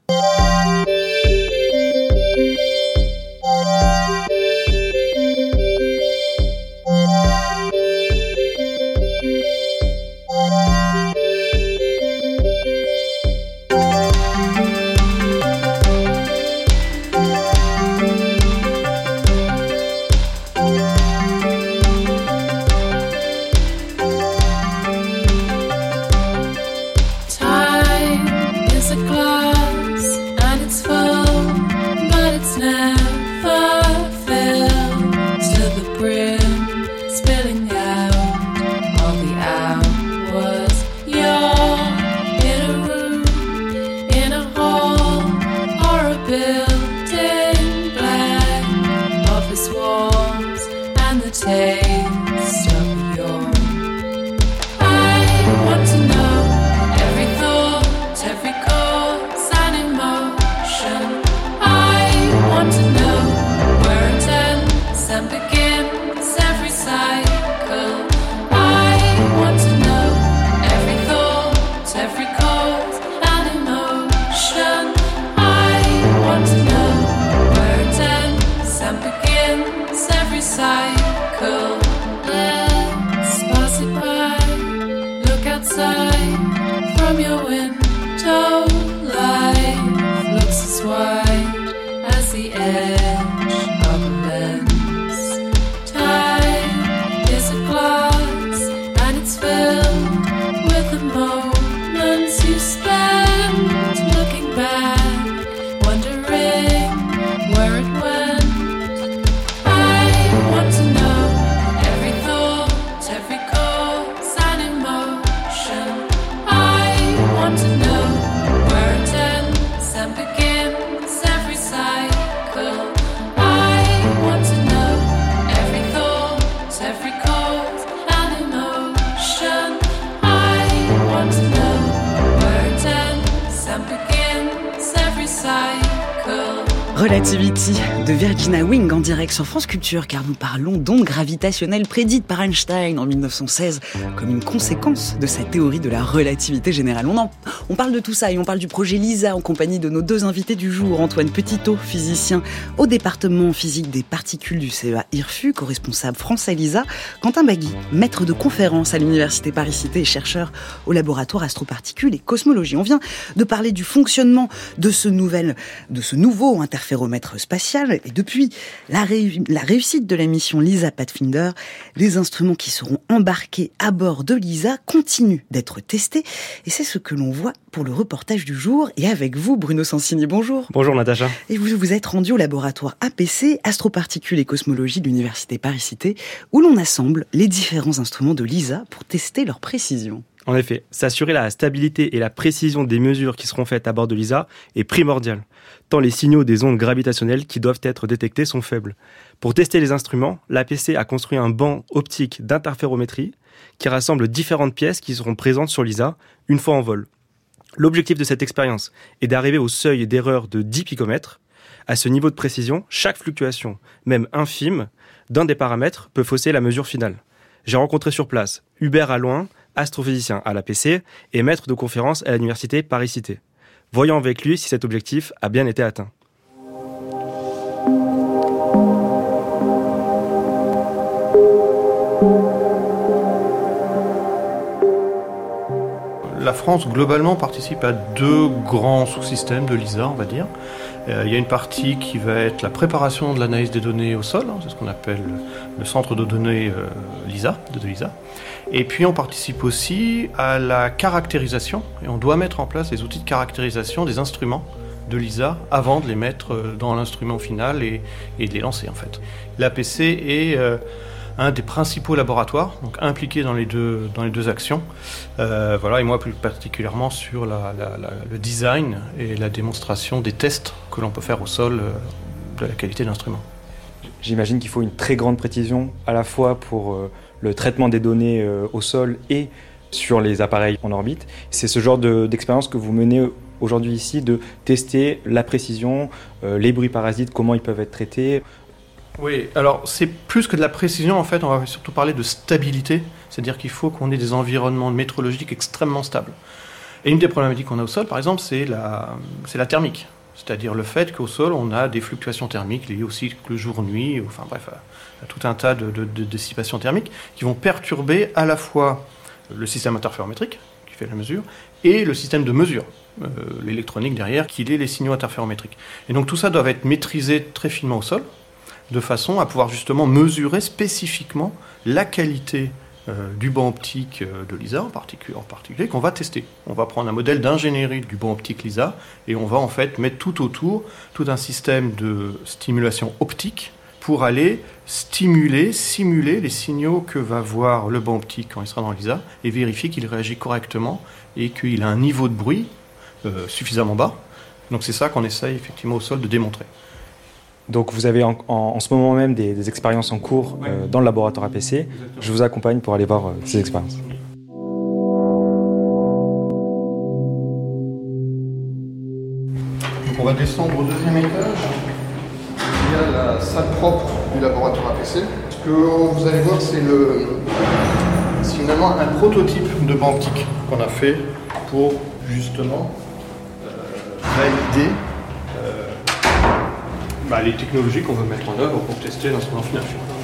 Relativity de Virginia Wing en direct sur France Culture, car nous parlons d'ondes gravitationnelles prédites par Einstein en 1916 comme une conséquence de sa théorie de la relativité générale. On parle de tout ça et on parle du projet LISA en compagnie de nos 2 invités du jour. Antoine Petitot, physicien au département physique des particules du CEA IRFU, co-responsable français LISA. Quentin Bagui, maître de conférence à l'université Paris-Cité et chercheur au laboratoire astroparticules et cosmologie. On vient de parler du fonctionnement de ce nouveau interféromètre spatial, et depuis la réussite de la mission LISA Pathfinder, les instruments qui seront embarqués à bord de LISA continuent d'être testés, et c'est ce que l'on voit pour le reportage du jour. Et avec vous, Bruno Sansini, bonjour. Bonjour Natacha. Et vous vous êtes rendu au laboratoire APC, Astroparticules et Cosmologie de l'université Paris-Cité, où l'on assemble les différents instruments de LISA pour tester leur précision. En effet, s'assurer la stabilité et la précision des mesures qui seront faites à bord de LISA est primordial, tant les signaux des ondes gravitationnelles qui doivent être détectés sont faibles. Pour tester les instruments, l'APC a construit un banc optique d'interférométrie qui rassemble différentes pièces qui seront présentes sur LISA une fois en vol. L'objectif de cette expérience est d'arriver au seuil d'erreur de 10 picomètres. À ce niveau de précision, chaque fluctuation, même infime, d'un des paramètres peut fausser la mesure finale. J'ai rencontré sur place Hubert Alloin, astrophysicien à l'APC et maître de conférence à l'université Paris-Cité. Voyons avec lui si cet objectif a bien été atteint. La France, globalement, participe à 2 grands sous-systèmes de LISA, on va dire. Il y a une partie qui va être la préparation de l'analyse des données au sol, c'est ce qu'on appelle le centre de données LISA, de LISA. Et puis on participe aussi à la caractérisation, et on doit mettre en place les outils de caractérisation des instruments de LISA avant de les mettre dans l'instrument final et de les lancer en fait. L'APC est un des principaux laboratoires donc impliqués dans les deux actions. Et moi plus particulièrement sur le design et la démonstration des tests que l'on peut faire au sol de la qualité de l'instrument. J'imagine qu'il faut une très grande précision à la fois pour le traitement des données au sol et sur les appareils en orbite. C'est ce genre d'expérience que vous menez aujourd'hui ici, de tester la précision, les bruits parasites, comment ils peuvent être traités. Oui, alors c'est plus que de la précision, en fait, on va surtout parler de stabilité, c'est-à-dire qu'il faut qu'on ait des environnements météorologiques extrêmement stables. Et une des problématiques qu'on a au sol, par exemple, c'est la thermique, c'est-à-dire le fait qu'au sol, on a des fluctuations thermiques liées au cycle jour-nuit, enfin bref, à tout un tas de dissipations thermiques qui vont perturber à la fois le système interférométrique, qui fait la mesure, et le système de mesure, l'électronique derrière, qui lit les signaux interférométriques. Et donc tout ça doit être maîtrisé très finement au sol, de façon à pouvoir justement mesurer spécifiquement la qualité du banc optique de LISA en particulier qu'on va tester. On va prendre un modèle d'ingénierie du banc optique LISA et on va en fait mettre tout autour tout un système de stimulation optique pour aller simuler les signaux que va voir le banc optique quand il sera dans LISA et vérifier qu'il réagit correctement et qu'il a un niveau de bruit suffisamment bas. Donc c'est ça qu'on essaye effectivement au sol de démontrer. Donc vous avez en ce moment même des expériences en cours dans le laboratoire APC. Exactement. Je vous accompagne pour aller voir ces expériences. Donc on va descendre au deuxième étage. Il y a la salle propre du laboratoire APC. Ce que vous allez voir, c'est finalement un prototype de banc optique qu'on a fait pour justement valider les technologies qu'on veut mettre en œuvre pour tester l'instrument final.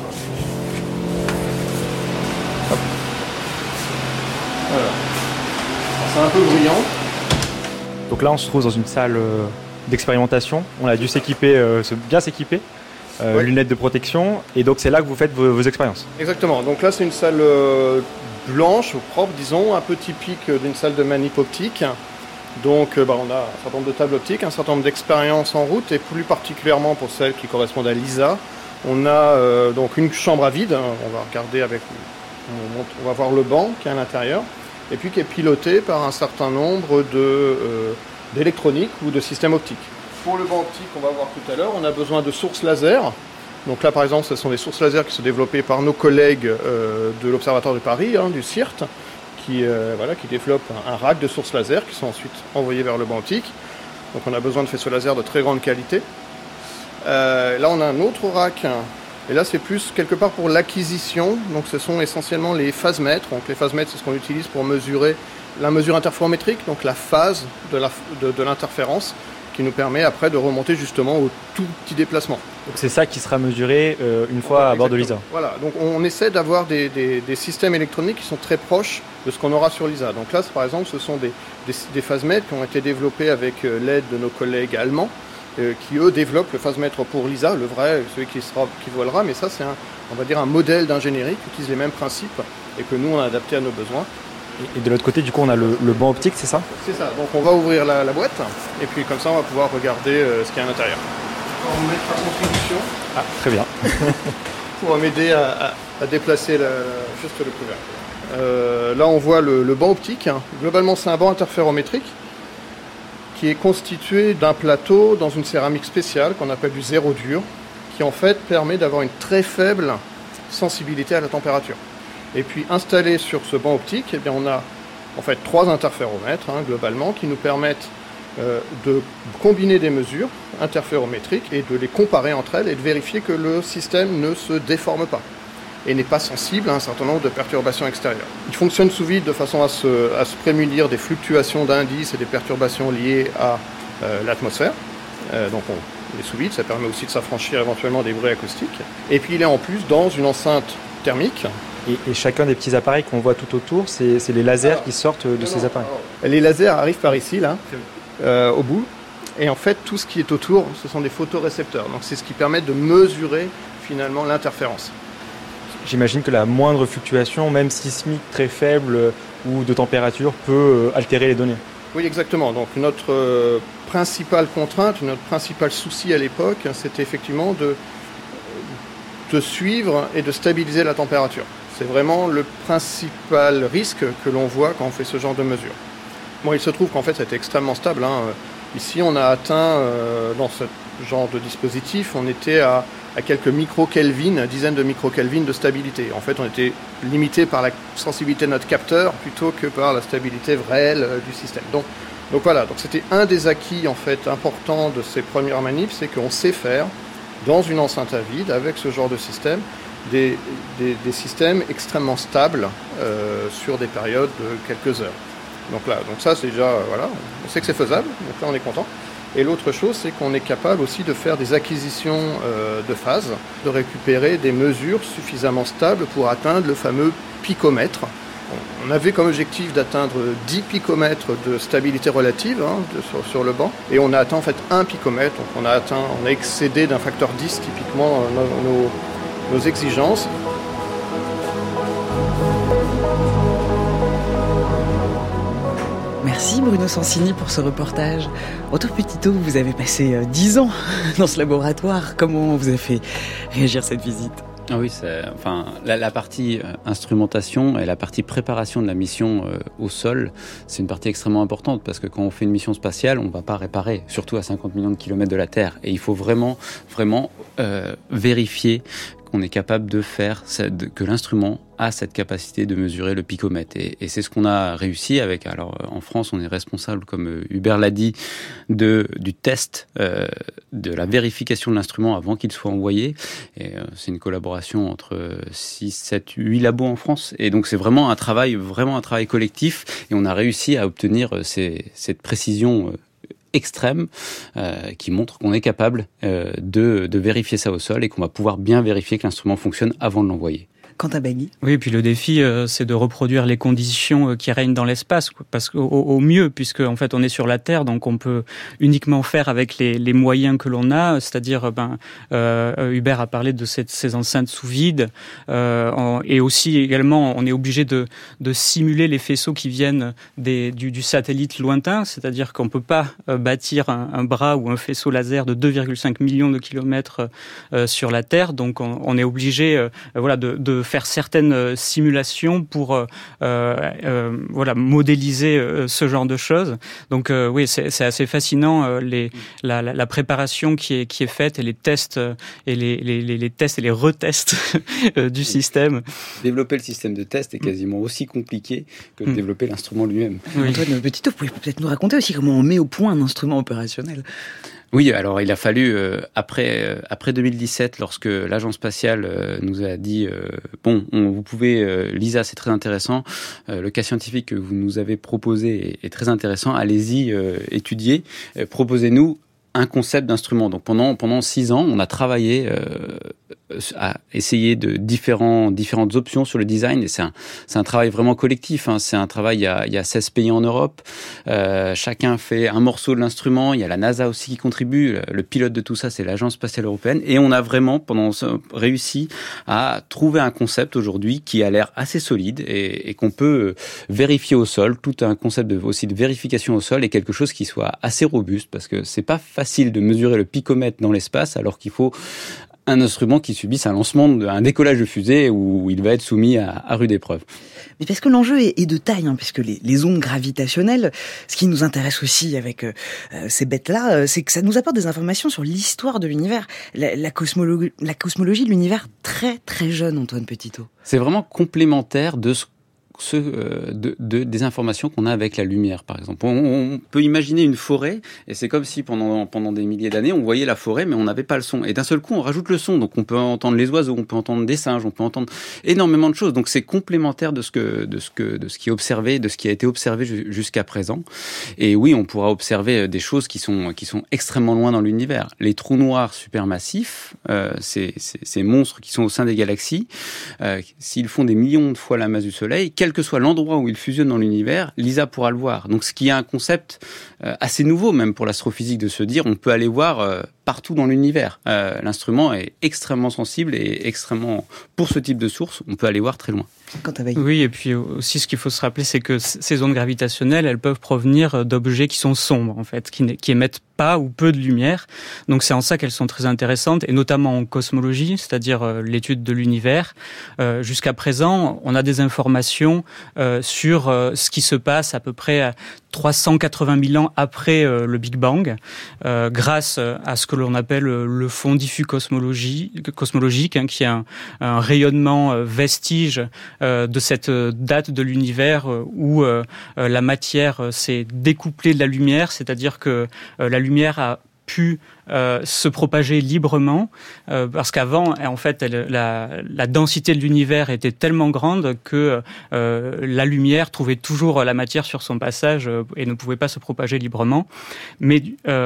Voilà. C'est un peu bruyant. Donc là, on se trouve dans une salle d'expérimentation. On a dû bien s'équiper, oui. Lunettes de protection. Et donc c'est là que vous faites vos expériences. Exactement. Donc là, c'est une salle blanche, propre, disons, un peu typique d'une salle de manip optique. Donc on a un certain nombre de tables optiques, un certain nombre d'expériences en route et plus particulièrement pour celles qui correspondent à LISA, on a donc une chambre à vide, on va regarder on va voir le banc qui est à l'intérieur et puis qui est piloté par un certain nombre d'électroniques ou de systèmes optiques. Pour le banc optique, on va voir tout à l'heure, on a besoin de sources laser. Donc là par exemple, ce sont des sources laser qui sont développées par nos collègues de l'Observatoire de Paris, du CIRT. Qui développe un rack de sources laser qui sont ensuite envoyées vers le banc optique. Donc on a besoin de faisceaux laser de très grande qualité. Là on a un autre rack, et là c'est plus quelque part pour l'acquisition. Donc ce sont essentiellement les phasemètres. Donc les phasemètres, c'est ce qu'on utilise pour mesurer la mesure interférométrique, donc la phase de l'interférence, qui nous permet après de remonter justement au tout petit déplacement. Donc c'est ça qui sera mesuré une fois à bord de LISA. Voilà, donc on essaie d'avoir des systèmes électroniques qui sont très proches de ce qu'on aura sur LISA. Donc là, par exemple, ce sont des phasemètres qui ont été développés avec l'aide de nos collègues allemands, qui eux développent le phasemètre pour LISA, le vrai, celui qui volera, mais ça c'est un modèle d'ingénierie qui utilise les mêmes principes et que nous on a adapté à nos besoins. Et de l'autre côté, du coup, on a le banc optique, c'est ça ? C'est ça. Donc on va ouvrir la boîte et puis comme ça, on va pouvoir regarder ce qu'il y a à l'intérieur. On va mettre la construction. Ah, très bien. Pour m'aider à déplacer juste le couvercle. Là, on voit le banc optique. Globalement, c'est un banc interférométrique qui est constitué d'un plateau dans une céramique spéciale qu'on appelle du zéro dur, qui en fait permet d'avoir une très faible sensibilité à la température. Et puis installé sur ce banc optique, eh bien, on a en fait 3 interféromètres globalement qui nous permettent de combiner des mesures interférométriques et de les comparer entre elles et de vérifier que le système ne se déforme pas et n'est pas sensible à un certain nombre de perturbations extérieures. Il fonctionne sous vide de façon à se prémunir des fluctuations d'indices et des perturbations liées à l'atmosphère. Donc il est sous vide, ça permet aussi de s'affranchir éventuellement des bruits acoustiques. Et puis il est en plus dans une enceinte thermique. Et chacun des petits appareils qu'on voit tout autour, c'est les lasers qui sortent de ces appareils. Les lasers arrivent par ici, là, au bout. Et en fait, tout ce qui est autour, ce sont des photorécepteurs. Donc c'est ce qui permet de mesurer finalement l'interférence. J'imagine que la moindre fluctuation, même sismique très faible ou de température, peut altérer les données. Oui, exactement. Donc notre principale contrainte, notre principal souci à l'époque, c'était effectivement de de suivre et de stabiliser la température. C'est vraiment le principal risque que l'on voit quand on fait ce genre de mesures. Bon, il se trouve qu'en fait, ça a été extrêmement stable. Ici, on a atteint, dans ce genre de dispositif, on était à quelques microkelvins, dizaines de microkelvins de stabilité. En fait, on était limité par la sensibilité de notre capteur plutôt que par la stabilité réelle du système. Donc voilà, donc c'était un des acquis en fait importants de ces premières manifs, c'est qu'on sait faire dans une enceinte à vide avec ce genre de système des systèmes extrêmement stables sur des périodes de quelques heures. Donc ça c'est déjà voilà, on sait que c'est faisable, donc là on est content. Et l'autre chose, c'est qu'on est capable aussi de faire des acquisitions de phase, de récupérer des mesures suffisamment stables pour atteindre le fameux picomètre. On avait comme objectif d'atteindre 10 picomètres de stabilité relative sur le banc, et on a atteint en fait 1 picomètre, donc on a excédé d'un facteur 10 typiquement nos exigences. Merci Bruno Sensini pour ce reportage. Antoine Petitot, vous avez passé 10 ans dans ce laboratoire. Comment vous a fait réagir cette visite ? Ah oui, la partie instrumentation et la partie préparation de la mission au sol, c'est une partie extrêmement importante parce que quand on fait une mission spatiale, on ne va pas réparer, surtout à 50 millions de kilomètres de la Terre. Et il faut vraiment vérifier qu'on est capable de faire, que l'instrument a cette capacité de mesurer le picomètre. Et c'est ce qu'on a réussi avec, alors en France, on est responsable, comme Hubert l'a dit, du test, de la vérification de l'instrument avant qu'il soit envoyé. Et c'est une collaboration entre 6, 7, 8 labos en France. Et donc c'est vraiment un travail collectif. Et on a réussi à obtenir cette précision extrême qui montre qu'on est capable de vérifier ça au sol et qu'on va pouvoir bien vérifier que l'instrument fonctionne avant de l'envoyer. Quentin Bailly. Oui, et puis le défi, c'est de reproduire les conditions qui règnent dans l'espace, parce qu'au mieux, puisque en fait on est sur la Terre, donc on peut uniquement faire avec les moyens que l'on a, c'est-à-dire, Hubert a parlé de ces enceintes sous vide, et aussi également, on est obligé de simuler les faisceaux qui viennent du satellite lointain, c'est-à-dire qu'on peut pas bâtir un bras ou un faisceau laser de 2,5 millions de kilomètres sur la Terre, donc on est obligé, de faire certaines simulations pour modéliser ce genre de choses. Donc oui, c'est assez fascinant la préparation qui est faite et les tests et les tests et les retests du système. Développer le système de test est quasiment aussi compliqué que de développer l'instrument lui-même. Oui. Antoine Petitot, vous pouvez peut-être nous raconter aussi comment on met au point un instrument opérationnel. Oui, alors il a fallu, après 2017, lorsque l'agence spatiale nous a dit vous pouvez, Lisa, c'est très intéressant, le cas scientifique que vous nous avez proposé est très intéressant, allez-y, étudiez, proposez-nous un concept d'instrument. Donc pendant 6 ans, on a travaillé à essayer de différentes options sur le design, et c'est un travail vraiment collectif, hein. C'est un travail, il y a 16 pays en Europe, chacun fait un morceau de l'instrument, il y a la NASA aussi qui contribue, le pilote de tout ça c'est l'Agence spatiale européenne, et on a vraiment réussi à trouver un concept aujourd'hui qui a l'air assez solide et qu'on peut vérifier au sol. Tout un concept aussi de vérification au sol est quelque chose qui soit assez robuste, parce que c'est pas facile de mesurer le picomètre dans l'espace alors qu'il faut un instrument qui subisse un décollage de fusée où il va être soumis à rude épreuve. Mais parce que l'enjeu est de taille, hein, puisque les ondes gravitationnelles, ce qui nous intéresse aussi avec ces bêtes-là, c'est que ça nous apporte des informations sur l'histoire de l'univers, la cosmologie de l'univers très très jeune, Antoine Petitot. C'est vraiment complémentaire de des informations qu'on a avec la lumière, par exemple. On peut imaginer une forêt, et c'est comme si pendant des milliers d'années, on voyait la forêt, mais on n'avait pas le son. Et d'un seul coup, on rajoute le son. Donc on peut entendre les oiseaux, on peut entendre des singes, on peut entendre énormément de choses. Donc c'est complémentaire de ce qui est observé, de ce qui a été observé jusqu'à présent. Et oui, on pourra observer des choses qui sont extrêmement loin dans l'univers. Les trous noirs supermassifs, ces monstres qui sont au sein des galaxies, s'ils font des millions de fois la masse du Soleil, quel quel que soit l'endroit où il fusionne dans l'univers, LISA pourra le voir. Donc ce qui est un concept assez nouveau même pour l'astrophysique, de se dire on peut aller voir partout dans l'univers. L'instrument est extrêmement sensible et extrêmement, pour ce type de source, on peut aller voir très loin. Oui, et puis aussi ce qu'il faut se rappeler, c'est que ces ondes gravitationnelles, elles peuvent provenir d'objets qui sont sombres, en fait, qui émettent pas ou peu de lumière. Donc c'est en ça qu'elles sont très intéressantes, et notamment en cosmologie, c'est-à-dire l'étude de l'univers. Jusqu'à présent, on a des informations sur ce qui se passe à peu près à 380 000 ans après le Big Bang, grâce à ce que l'on appelle le fond diffus cosmologique, hein, qui est un rayonnement vestige de cette date de l'univers où la matière s'est découplée de la lumière, c'est-à-dire que la lumière a pu se propager librement, parce qu'avant, en fait, la densité de l'univers était tellement grande que la lumière trouvait toujours la matière sur son passage et ne pouvait pas se propager librement. Mais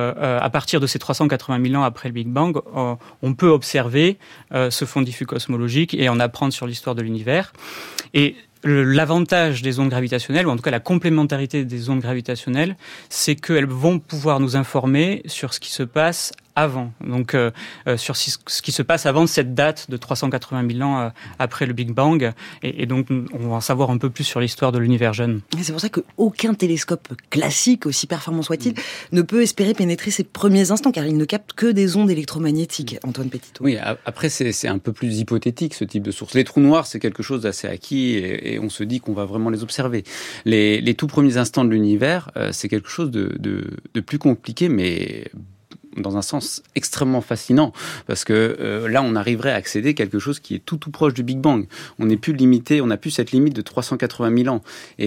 à partir de ces 380 000 ans après le Big Bang, on peut observer ce fond diffus cosmologique et en apprendre sur l'histoire de l'univers. Et l'avantage des ondes gravitationnelles, ou en tout cas la complémentarité des ondes gravitationnelles, c'est qu'elles vont pouvoir nous informer sur ce qui se passe avant, donc sur ce qui se passe avant cette date de 380 000 ans après le Big Bang, et donc on va en savoir un peu plus sur l'histoire de l'univers jeune. Et c'est pour ça qu'aucun télescope classique, aussi performant soit-il, ne peut espérer pénétrer ces premiers instants, car il ne capte que des ondes électromagnétiques. Antoine Petitot. Oui, après c'est un peu plus hypothétique ce type de source. Les trous noirs, c'est quelque chose d'assez acquis, et on se dit qu'on va vraiment les observer. Les tout premiers instants de l'univers, c'est quelque chose de plus compliqué, mais dans un sens extrêmement fascinant, parce que là on arriverait à accéder à quelque chose qui est tout proche du Big Bang. On n'est plus limité, on n'a plus cette limite de 380 000 ans.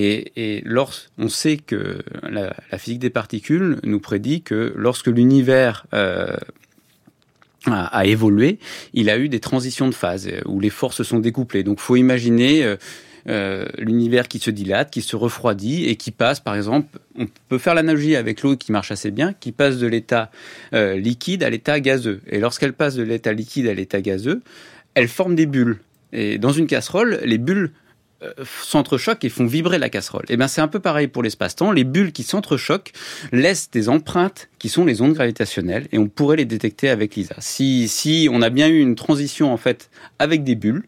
Et on sait que la physique des particules nous prédit que lorsque l'univers a évolué, il a eu des transitions de phase où les forces se sont découplées. Donc faut imaginer l'univers qui se dilate, qui se refroidit et qui passe, par exemple, on peut faire l'analogie avec l'eau qui marche assez bien, qui passe de l'état liquide à l'état gazeux. Et lorsqu'elle passe de l'état liquide à l'état gazeux, elle forme des bulles. Et dans une casserole, les bulles s'entrechoquent et font vibrer la casserole. Et bien c'est un peu pareil pour l'espace-temps. Les bulles qui s'entrechoquent laissent des empreintes qui sont les ondes gravitationnelles, et on pourrait les détecter avec LISA. Si on a bien eu une transition en fait avec des bulles,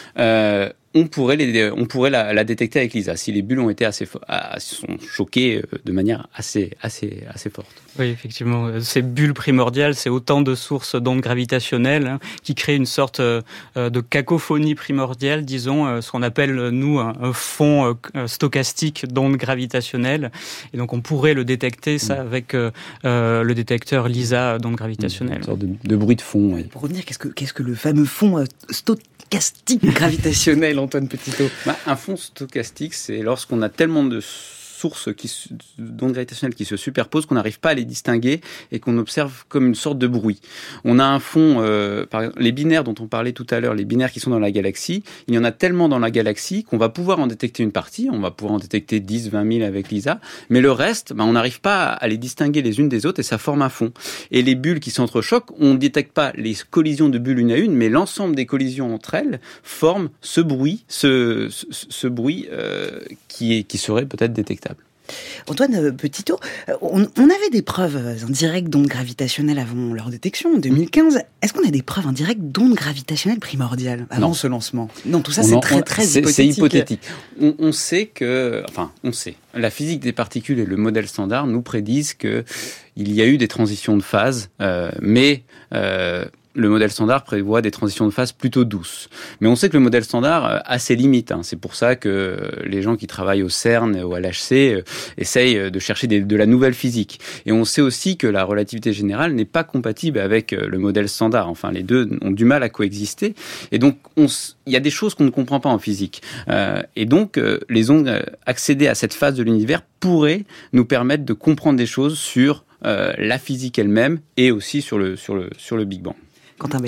on pourrait la détecter avec LISA si les bulles ont été sont choquées de manière assez forte. Oui, effectivement, ces bulles primordiales, c'est autant de sources d'ondes gravitationnelles qui créent une sorte de cacophonie primordiale, disons, ce qu'on appelle nous un fond stochastique d'ondes gravitationnelles. Et donc on pourrait le détecter ça avec le détecteur LISA d'ondes gravitationnelles. Une sorte de bruit de fond. Oui. Pour revenir, qu'est-ce que le fameux fond stochastique gravitationnel, Antoine Petitot? Un fond stochastique, c'est lorsqu'on a tellement de sources d'ondes gravitationnelles qui se superposent qu'on n'arrive pas à les distinguer et qu'on observe comme une sorte de bruit. On a un fond, par exemple, les binaires dont on parlait tout à l'heure, les binaires qui sont dans la galaxie, il y en a tellement dans la galaxie qu'on va pouvoir en détecter une partie, on va pouvoir en détecter 10, 20 000 avec LISA, mais le reste, on n'arrive pas à les distinguer les unes des autres et ça forme un fond. Et les bulles qui s'entrechoquent, on ne détecte pas les collisions de bulles une à une, mais l'ensemble des collisions entre elles forment ce bruit, ce bruit qui serait peut-être détectable. Antoine Petitot, on avait des preuves indirectes d'ondes gravitationnelles avant leur détection en 2015. Est-ce qu'on a des preuves indirectes d'ondes gravitationnelles primordiales avant ce lancement? Non, tout ça c'est très hypothétique. C'est hypothétique. On sait la physique des particules et le modèle standard nous prédisent que il y a eu des transitions de phase, mais le modèle standard prévoit des transitions de phase plutôt douces. Mais on sait que le modèle standard a ses limites. C'est pour ça que les gens qui travaillent au CERN ou à l'HC essayent de chercher de la nouvelle physique. Et on sait aussi que la relativité générale n'est pas compatible avec le modèle standard. Enfin, les deux ont du mal à coexister. Et donc, il y a des choses qu'on ne comprend pas en physique. Et donc, les ondes accéder à cette phase de l'univers pourraient nous permettre de comprendre des choses sur la physique elle-même et aussi sur le Big Bang. Quentin Bailly.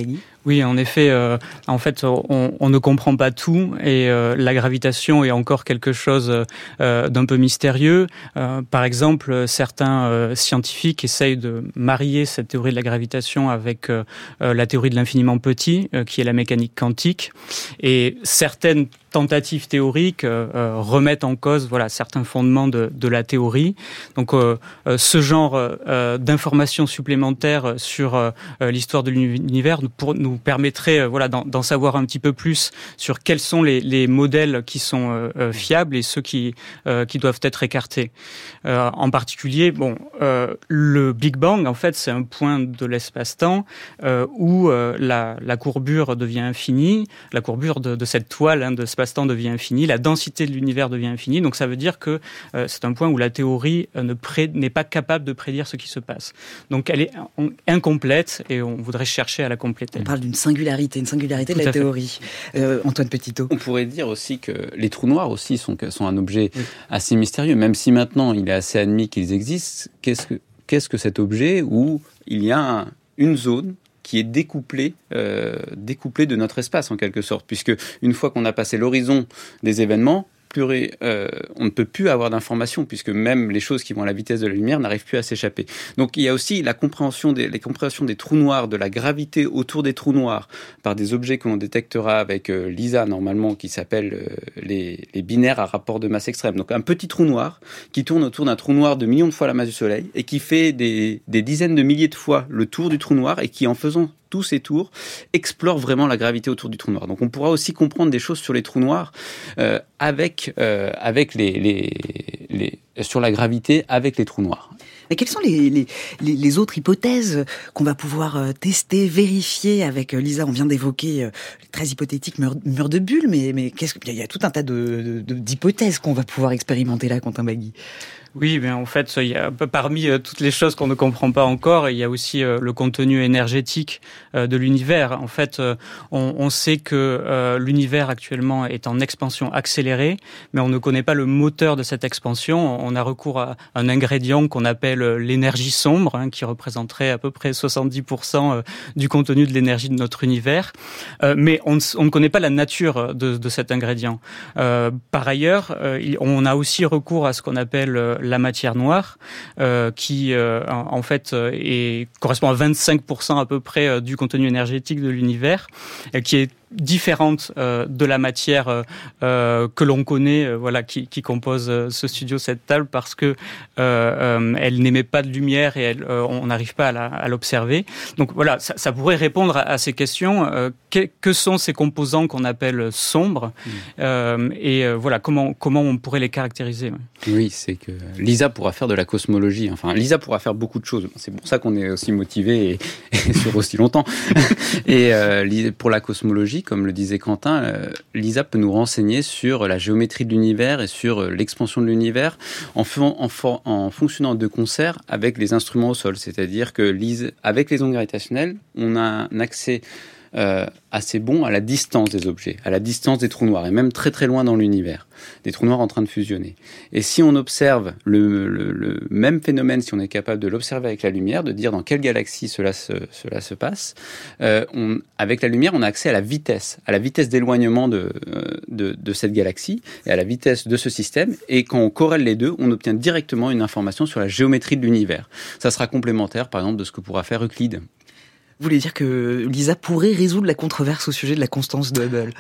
Oui, en effet, en fait, on ne comprend pas tout et la gravitation est encore quelque chose d'un peu mystérieux. Par exemple, certains scientifiques essayent de marier cette théorie de la gravitation avec la théorie de l'infiniment petit, qui est la mécanique quantique, et certaines tentatives théoriques remettent en cause certains fondements de la théorie. Donc ce genre d'informations supplémentaires sur l'histoire de l'univers nous permettrait d'en savoir un petit peu plus sur quels sont les modèles qui sont fiables et ceux qui doivent être écartés. En particulier, le Big Bang, en fait, c'est un point de l'espace-temps où la courbure devient infinie, la courbure de cette toile de espace-temps devient infinie, la densité de l'univers devient infinie, donc ça veut dire que c'est un point où la théorie n'est pas capable de prédire ce qui se passe. Donc elle est incomplète et on voudrait chercher à la compléter. On parle d'une singularité de la théorie. Antoine Petitot. On pourrait dire aussi que les trous noirs aussi sont un objet assez mystérieux, même si maintenant il est assez admis qu'ils existent. Qu'est-ce que cet objet où il y a une zone qui est découplée de notre espace en quelque sorte, puisque une fois qu'on a passé l'horizon des événements, on ne peut plus avoir d'informations, puisque même les choses qui vont à la vitesse de la lumière n'arrivent plus à s'échapper. Donc il y a aussi la compréhension des trous noirs, de la gravité autour des trous noirs, par des objets que l'on détectera avec LISA normalement, qui s'appellent les binaires à rapport de masse extrême. Donc un petit trou noir qui tourne autour d'un trou noir de millions de fois la masse du Soleil, et qui fait des dizaines de milliers de fois le tour du trou noir, et qui, en faisant tous ces tours, explore vraiment la gravité autour du trou noir. Donc on pourra aussi comprendre des choses sur les trous noirs sur la gravité avec les trous noirs. Mais quelles sont les autres hypothèses qu'on va pouvoir tester, vérifier avec LISA? On vient d'évoquer très hypothétique mur de bulles, mais il y a tout un tas d'hypothèses qu'on va pouvoir expérimenter là, Quentin Bailly. Oui, mais en fait, il y a parmi toutes les choses qu'on ne comprend pas encore, il y a aussi le contenu énergétique de l'univers. En fait, on sait que l'univers actuellement est en expansion accélérée, mais on ne connaît pas le moteur de cette expansion. On a recours à un ingrédient qu'on appelle l'énergie sombre, qui représenterait à peu près 70% du contenu de l'énergie de notre univers. Mais on ne connaît pas la nature de cet ingrédient. Par ailleurs, on a aussi recours à ce qu'on appelle la matière noire, qui en fait correspond à 25% à peu près du contenu énergétique de l'univers, qui est différente de la matière que l'on connaît, qui compose ce studio, cette table, parce que elle n'émet pas de lumière et on n'arrive pas à l'observer. Donc voilà, ça pourrait répondre à ces questions. Que sont ces composants qu'on appelle sombres, et comment on pourrait les caractériser? Oui, c'est que LISA pourra faire de la cosmologie. Enfin, LISA pourra faire beaucoup de choses. C'est pour ça qu'on est aussi motivé et sur aussi longtemps. Et pour la cosmologie, comme le disait Quentin, LISA peut nous renseigner sur la géométrie de l'univers et sur l'expansion de l'univers en fonctionnant de concert avec les instruments au sol. C'est-à-dire que avec les ondes gravitationnelles, on a un accès assez bon à la distance des objets, à la distance des trous noirs, et même très très loin dans l'univers, des trous noirs en train de fusionner. Et si on observe le même phénomène, si on est capable de l'observer avec la lumière, de dire dans quelle galaxie cela se passe, avec la lumière, on a accès à la vitesse d'éloignement de cette galaxie et à la vitesse de ce système, et quand on corrèle les deux, on obtient directement une information sur la géométrie de l'univers. Ça sera complémentaire, par exemple, de ce que pourra faire Euclide. Vous voulez dire que LISA pourrait résoudre la controverse au sujet de la constance de Hubble?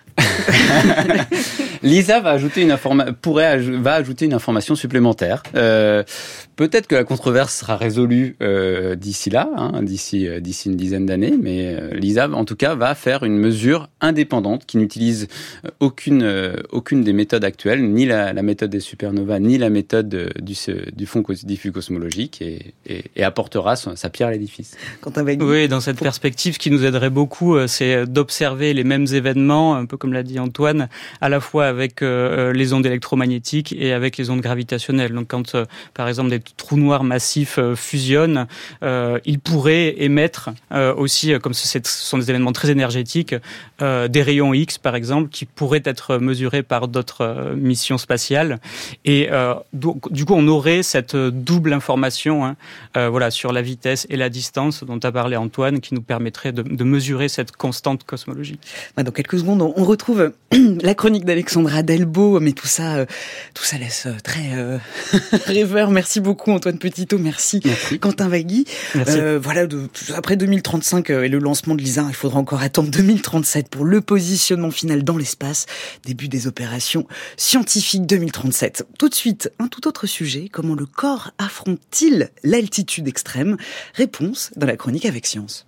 LISA va ajouter une information supplémentaire. Peut-être que la controverse sera résolue d'ici là, d'ici une dizaine d'années, mais LISA, en tout cas, va faire une mesure indépendante qui n'utilise aucune des méthodes actuelles, ni la méthode des supernovas, ni la méthode du fond diffus cosmologique, et apportera sa pierre à l'édifice. Oui, dans cette perspective, ce qui nous aiderait beaucoup, c'est d'observer les mêmes événements, un peu comme l'a dit Antoine, à la fois avec les ondes électromagnétiques et avec les ondes gravitationnelles. Donc quand, par exemple, des trous noirs massifs fusionnent, ils pourraient émettre aussi, comme ce sont des événements très énergétiques, des rayons X par exemple, qui pourraient être mesurés par d'autres missions spatiales. Et donc, du coup, on aurait cette double information sur la vitesse et la distance dont a parlé Antoine, qui nous permettrait de mesurer cette constante cosmologique. Dans quelques secondes, on retrouve la chronique d'Alexandra Delbo, mais tout ça laisse très rêveur. Merci beaucoup Antoine Petitot, merci. Quentin Wagui. Après 2035 et le lancement de l'ISA, il faudra encore attendre 2037 pour le positionnement final dans l'espace. Début des opérations scientifiques 2037. Tout de suite, un tout autre sujet. Comment le corps affronte-t-il l'altitude extrême ? Réponse dans la chronique Avec Science.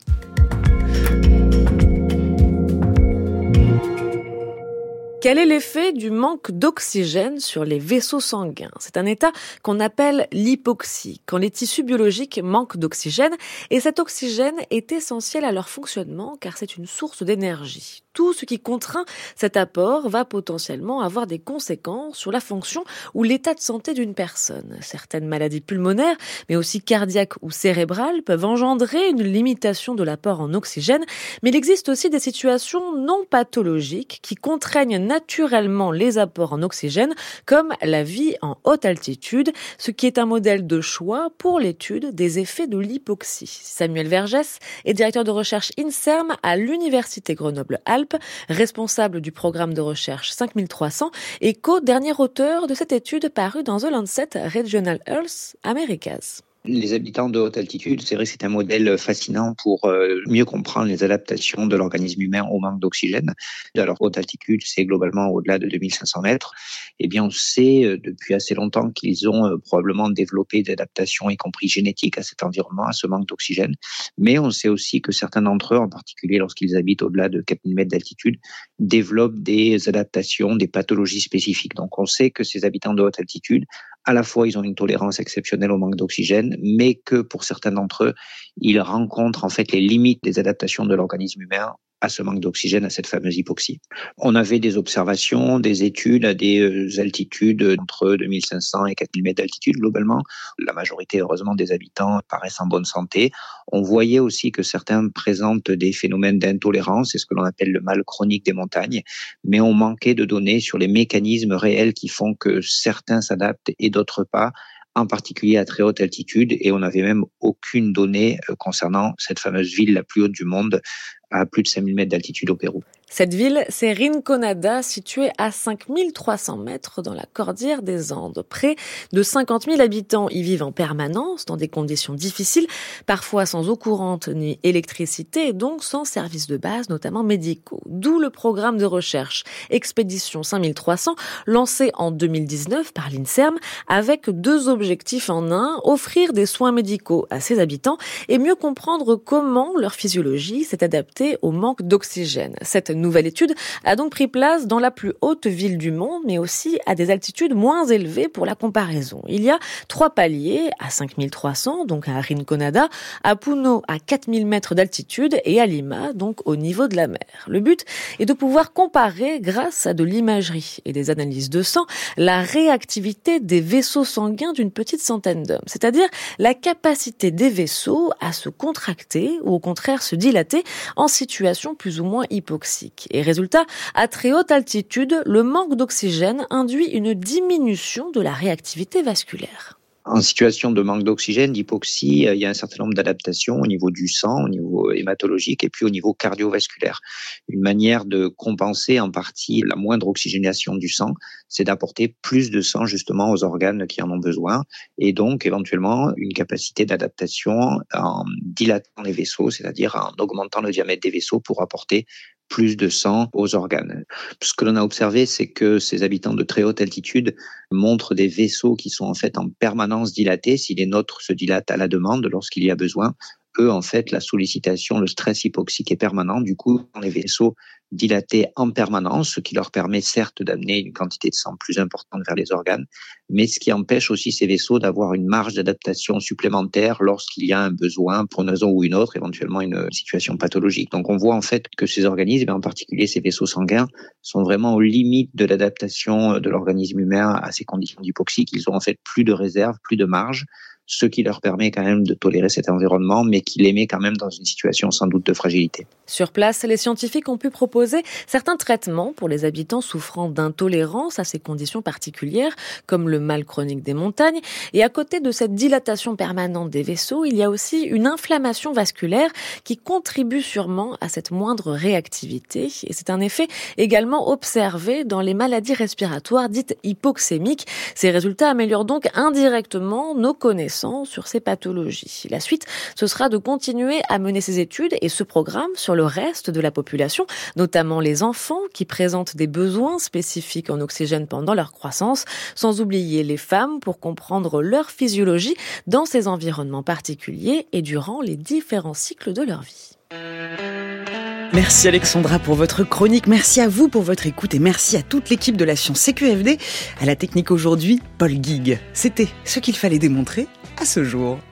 Quel est l'effet du manque d'oxygène sur les vaisseaux sanguins ? C'est un état qu'on appelle l'hypoxie, quand les tissus biologiques manquent d'oxygène, et cet oxygène est essentiel à leur fonctionnement car c'est une source d'énergie. Tout ce qui contraint cet apport va potentiellement avoir des conséquences sur la fonction ou l'état de santé d'une personne. Certaines maladies pulmonaires, mais aussi cardiaques ou cérébrales, peuvent engendrer une limitation de l'apport en oxygène, mais il existe aussi des situations non pathologiques qui contraignent naturellement les apports en oxygène, comme la vie en haute altitude, ce qui est un modèle de choix pour l'étude des effets de l'hypoxie. Samuel Vergès est directeur de recherche INSERM à l'Université Grenoble-Alpes, responsable du programme de recherche 5300 et co-dernier auteur de cette étude parue dans The Lancet Regional Health Americas. Les habitants de haute altitude, c'est vrai que c'est un modèle fascinant pour mieux comprendre les adaptations de l'organisme humain au manque d'oxygène. Alors, haute altitude, c'est globalement au-delà de 2500 mètres. Eh bien, on sait depuis assez longtemps qu'ils ont probablement développé des adaptations, y compris génétiques, à cet environnement, à ce manque d'oxygène. Mais on sait aussi que certains d'entre eux, en particulier lorsqu'ils habitent au-delà de 4000 mètres d'altitude, développent des adaptations, des pathologies spécifiques. Donc, on sait que ces habitants de haute altitude, à la fois, ils ont une tolérance exceptionnelle au manque d'oxygène, mais que pour certains d'entre eux, ils rencontrent en fait les limites des adaptations de l'organisme humain à ce manque d'oxygène, à cette fameuse hypoxie. On avait des observations, des études à des altitudes entre 2500 et 4000 mètres d'altitude globalement. La majorité, heureusement, des habitants paraissent en bonne santé. On voyait aussi que certains présentent des phénomènes d'intolérance, c'est ce que l'on appelle le mal chronique des montagnes, mais on manquait de données sur les mécanismes réels qui font que certains s'adaptent et d'autres pas, en particulier à très haute altitude, et on n'avait même aucune donnée concernant cette fameuse ville la plus haute du monde, à plus de 5000 mètres d'altitude au Pérou. Cette ville, c'est Rinconada, située à 5300 mètres dans la cordillère des Andes. Près de 50 000 habitants y vivent en permanence, dans des conditions difficiles, parfois sans eau courante ni électricité, et donc sans services de base, notamment médicaux. D'où le programme de recherche Expédition 5300, lancé en 2019 par l'INSERM, avec deux objectifs en un, offrir des soins médicaux à ses habitants et mieux comprendre comment leur physiologie s'est adaptée au manque d'oxygène. Cette nouvelle étude a donc pris place dans la plus haute ville du monde, mais aussi à des altitudes moins élevées pour la comparaison. Il y a 3 paliers, à 5300, donc à Rinconada, à Puno, à 4000 mètres d'altitude, et à Lima, donc au niveau de la mer. Le but est de pouvoir comparer, grâce à de l'imagerie et des analyses de sang, la réactivité des vaisseaux sanguins d'une petite centaine d'hommes, c'est-à-dire la capacité des vaisseaux à se contracter ou au contraire se dilater en situation plus ou moins hypoxique. Et résultat, à très haute altitude, le manque d'oxygène induit une diminution de la réactivité vasculaire. En situation de manque d'oxygène, d'hypoxie, il y a un certain nombre d'adaptations au niveau du sang, au niveau hématologique et puis au niveau cardiovasculaire. Une manière de compenser en partie la moindre oxygénation du sang, c'est d'apporter plus de sang justement aux organes qui en ont besoin et donc éventuellement une capacité d'adaptation en dilatant les vaisseaux, c'est-à-dire en augmentant le diamètre des vaisseaux pour apporter plus de sang aux organes. Ce que l'on a observé, c'est que ces habitants de très haute altitude montrent des vaisseaux qui sont en fait en permanence dilatés. Si les nôtres se dilatent à la demande lorsqu'il y a besoin, eux, en fait, la sollicitation, le stress hypoxique est permanent. Du coup, les vaisseaux dilatés en permanence, ce qui leur permet certes d'amener une quantité de sang plus importante vers les organes, mais ce qui empêche aussi ces vaisseaux d'avoir une marge d'adaptation supplémentaire lorsqu'il y a un besoin pour une raison ou une autre, éventuellement une situation pathologique. Donc on voit en fait que ces organismes, et en particulier ces vaisseaux sanguins, sont vraiment aux limites de l'adaptation de l'organisme humain à ces conditions d'hypoxie. Ils ont en fait plus de réserve, plus de marge, ce qui leur permet quand même de tolérer cet environnement, mais qui les met quand même dans une situation sans doute de fragilité. Sur place, les scientifiques ont pu proposer certains traitements pour les habitants souffrant d'intolérance à ces conditions particulières, comme le mal chronique des montagnes. Et à côté de cette dilatation permanente des vaisseaux, il y a aussi une inflammation vasculaire qui contribue sûrement à cette moindre réactivité. Et c'est un effet également observé dans les maladies respiratoires dites hypoxémiques. Ces résultats améliorent donc indirectement nos connaissances sur ces pathologies. La suite, ce sera de continuer à mener ces études et ce programme sur le reste de la population, notamment les enfants qui présentent des besoins spécifiques en oxygène pendant leur croissance, sans oublier les femmes pour comprendre leur physiologie dans ces environnements particuliers et durant les différents cycles de leur vie. Merci Alexandra pour votre chronique, merci à vous pour votre écoute et merci à toute l'équipe de la science CQFD. À la technique aujourd'hui, Paul Guigues. C'était ce qu'il fallait démontrer à ce jour.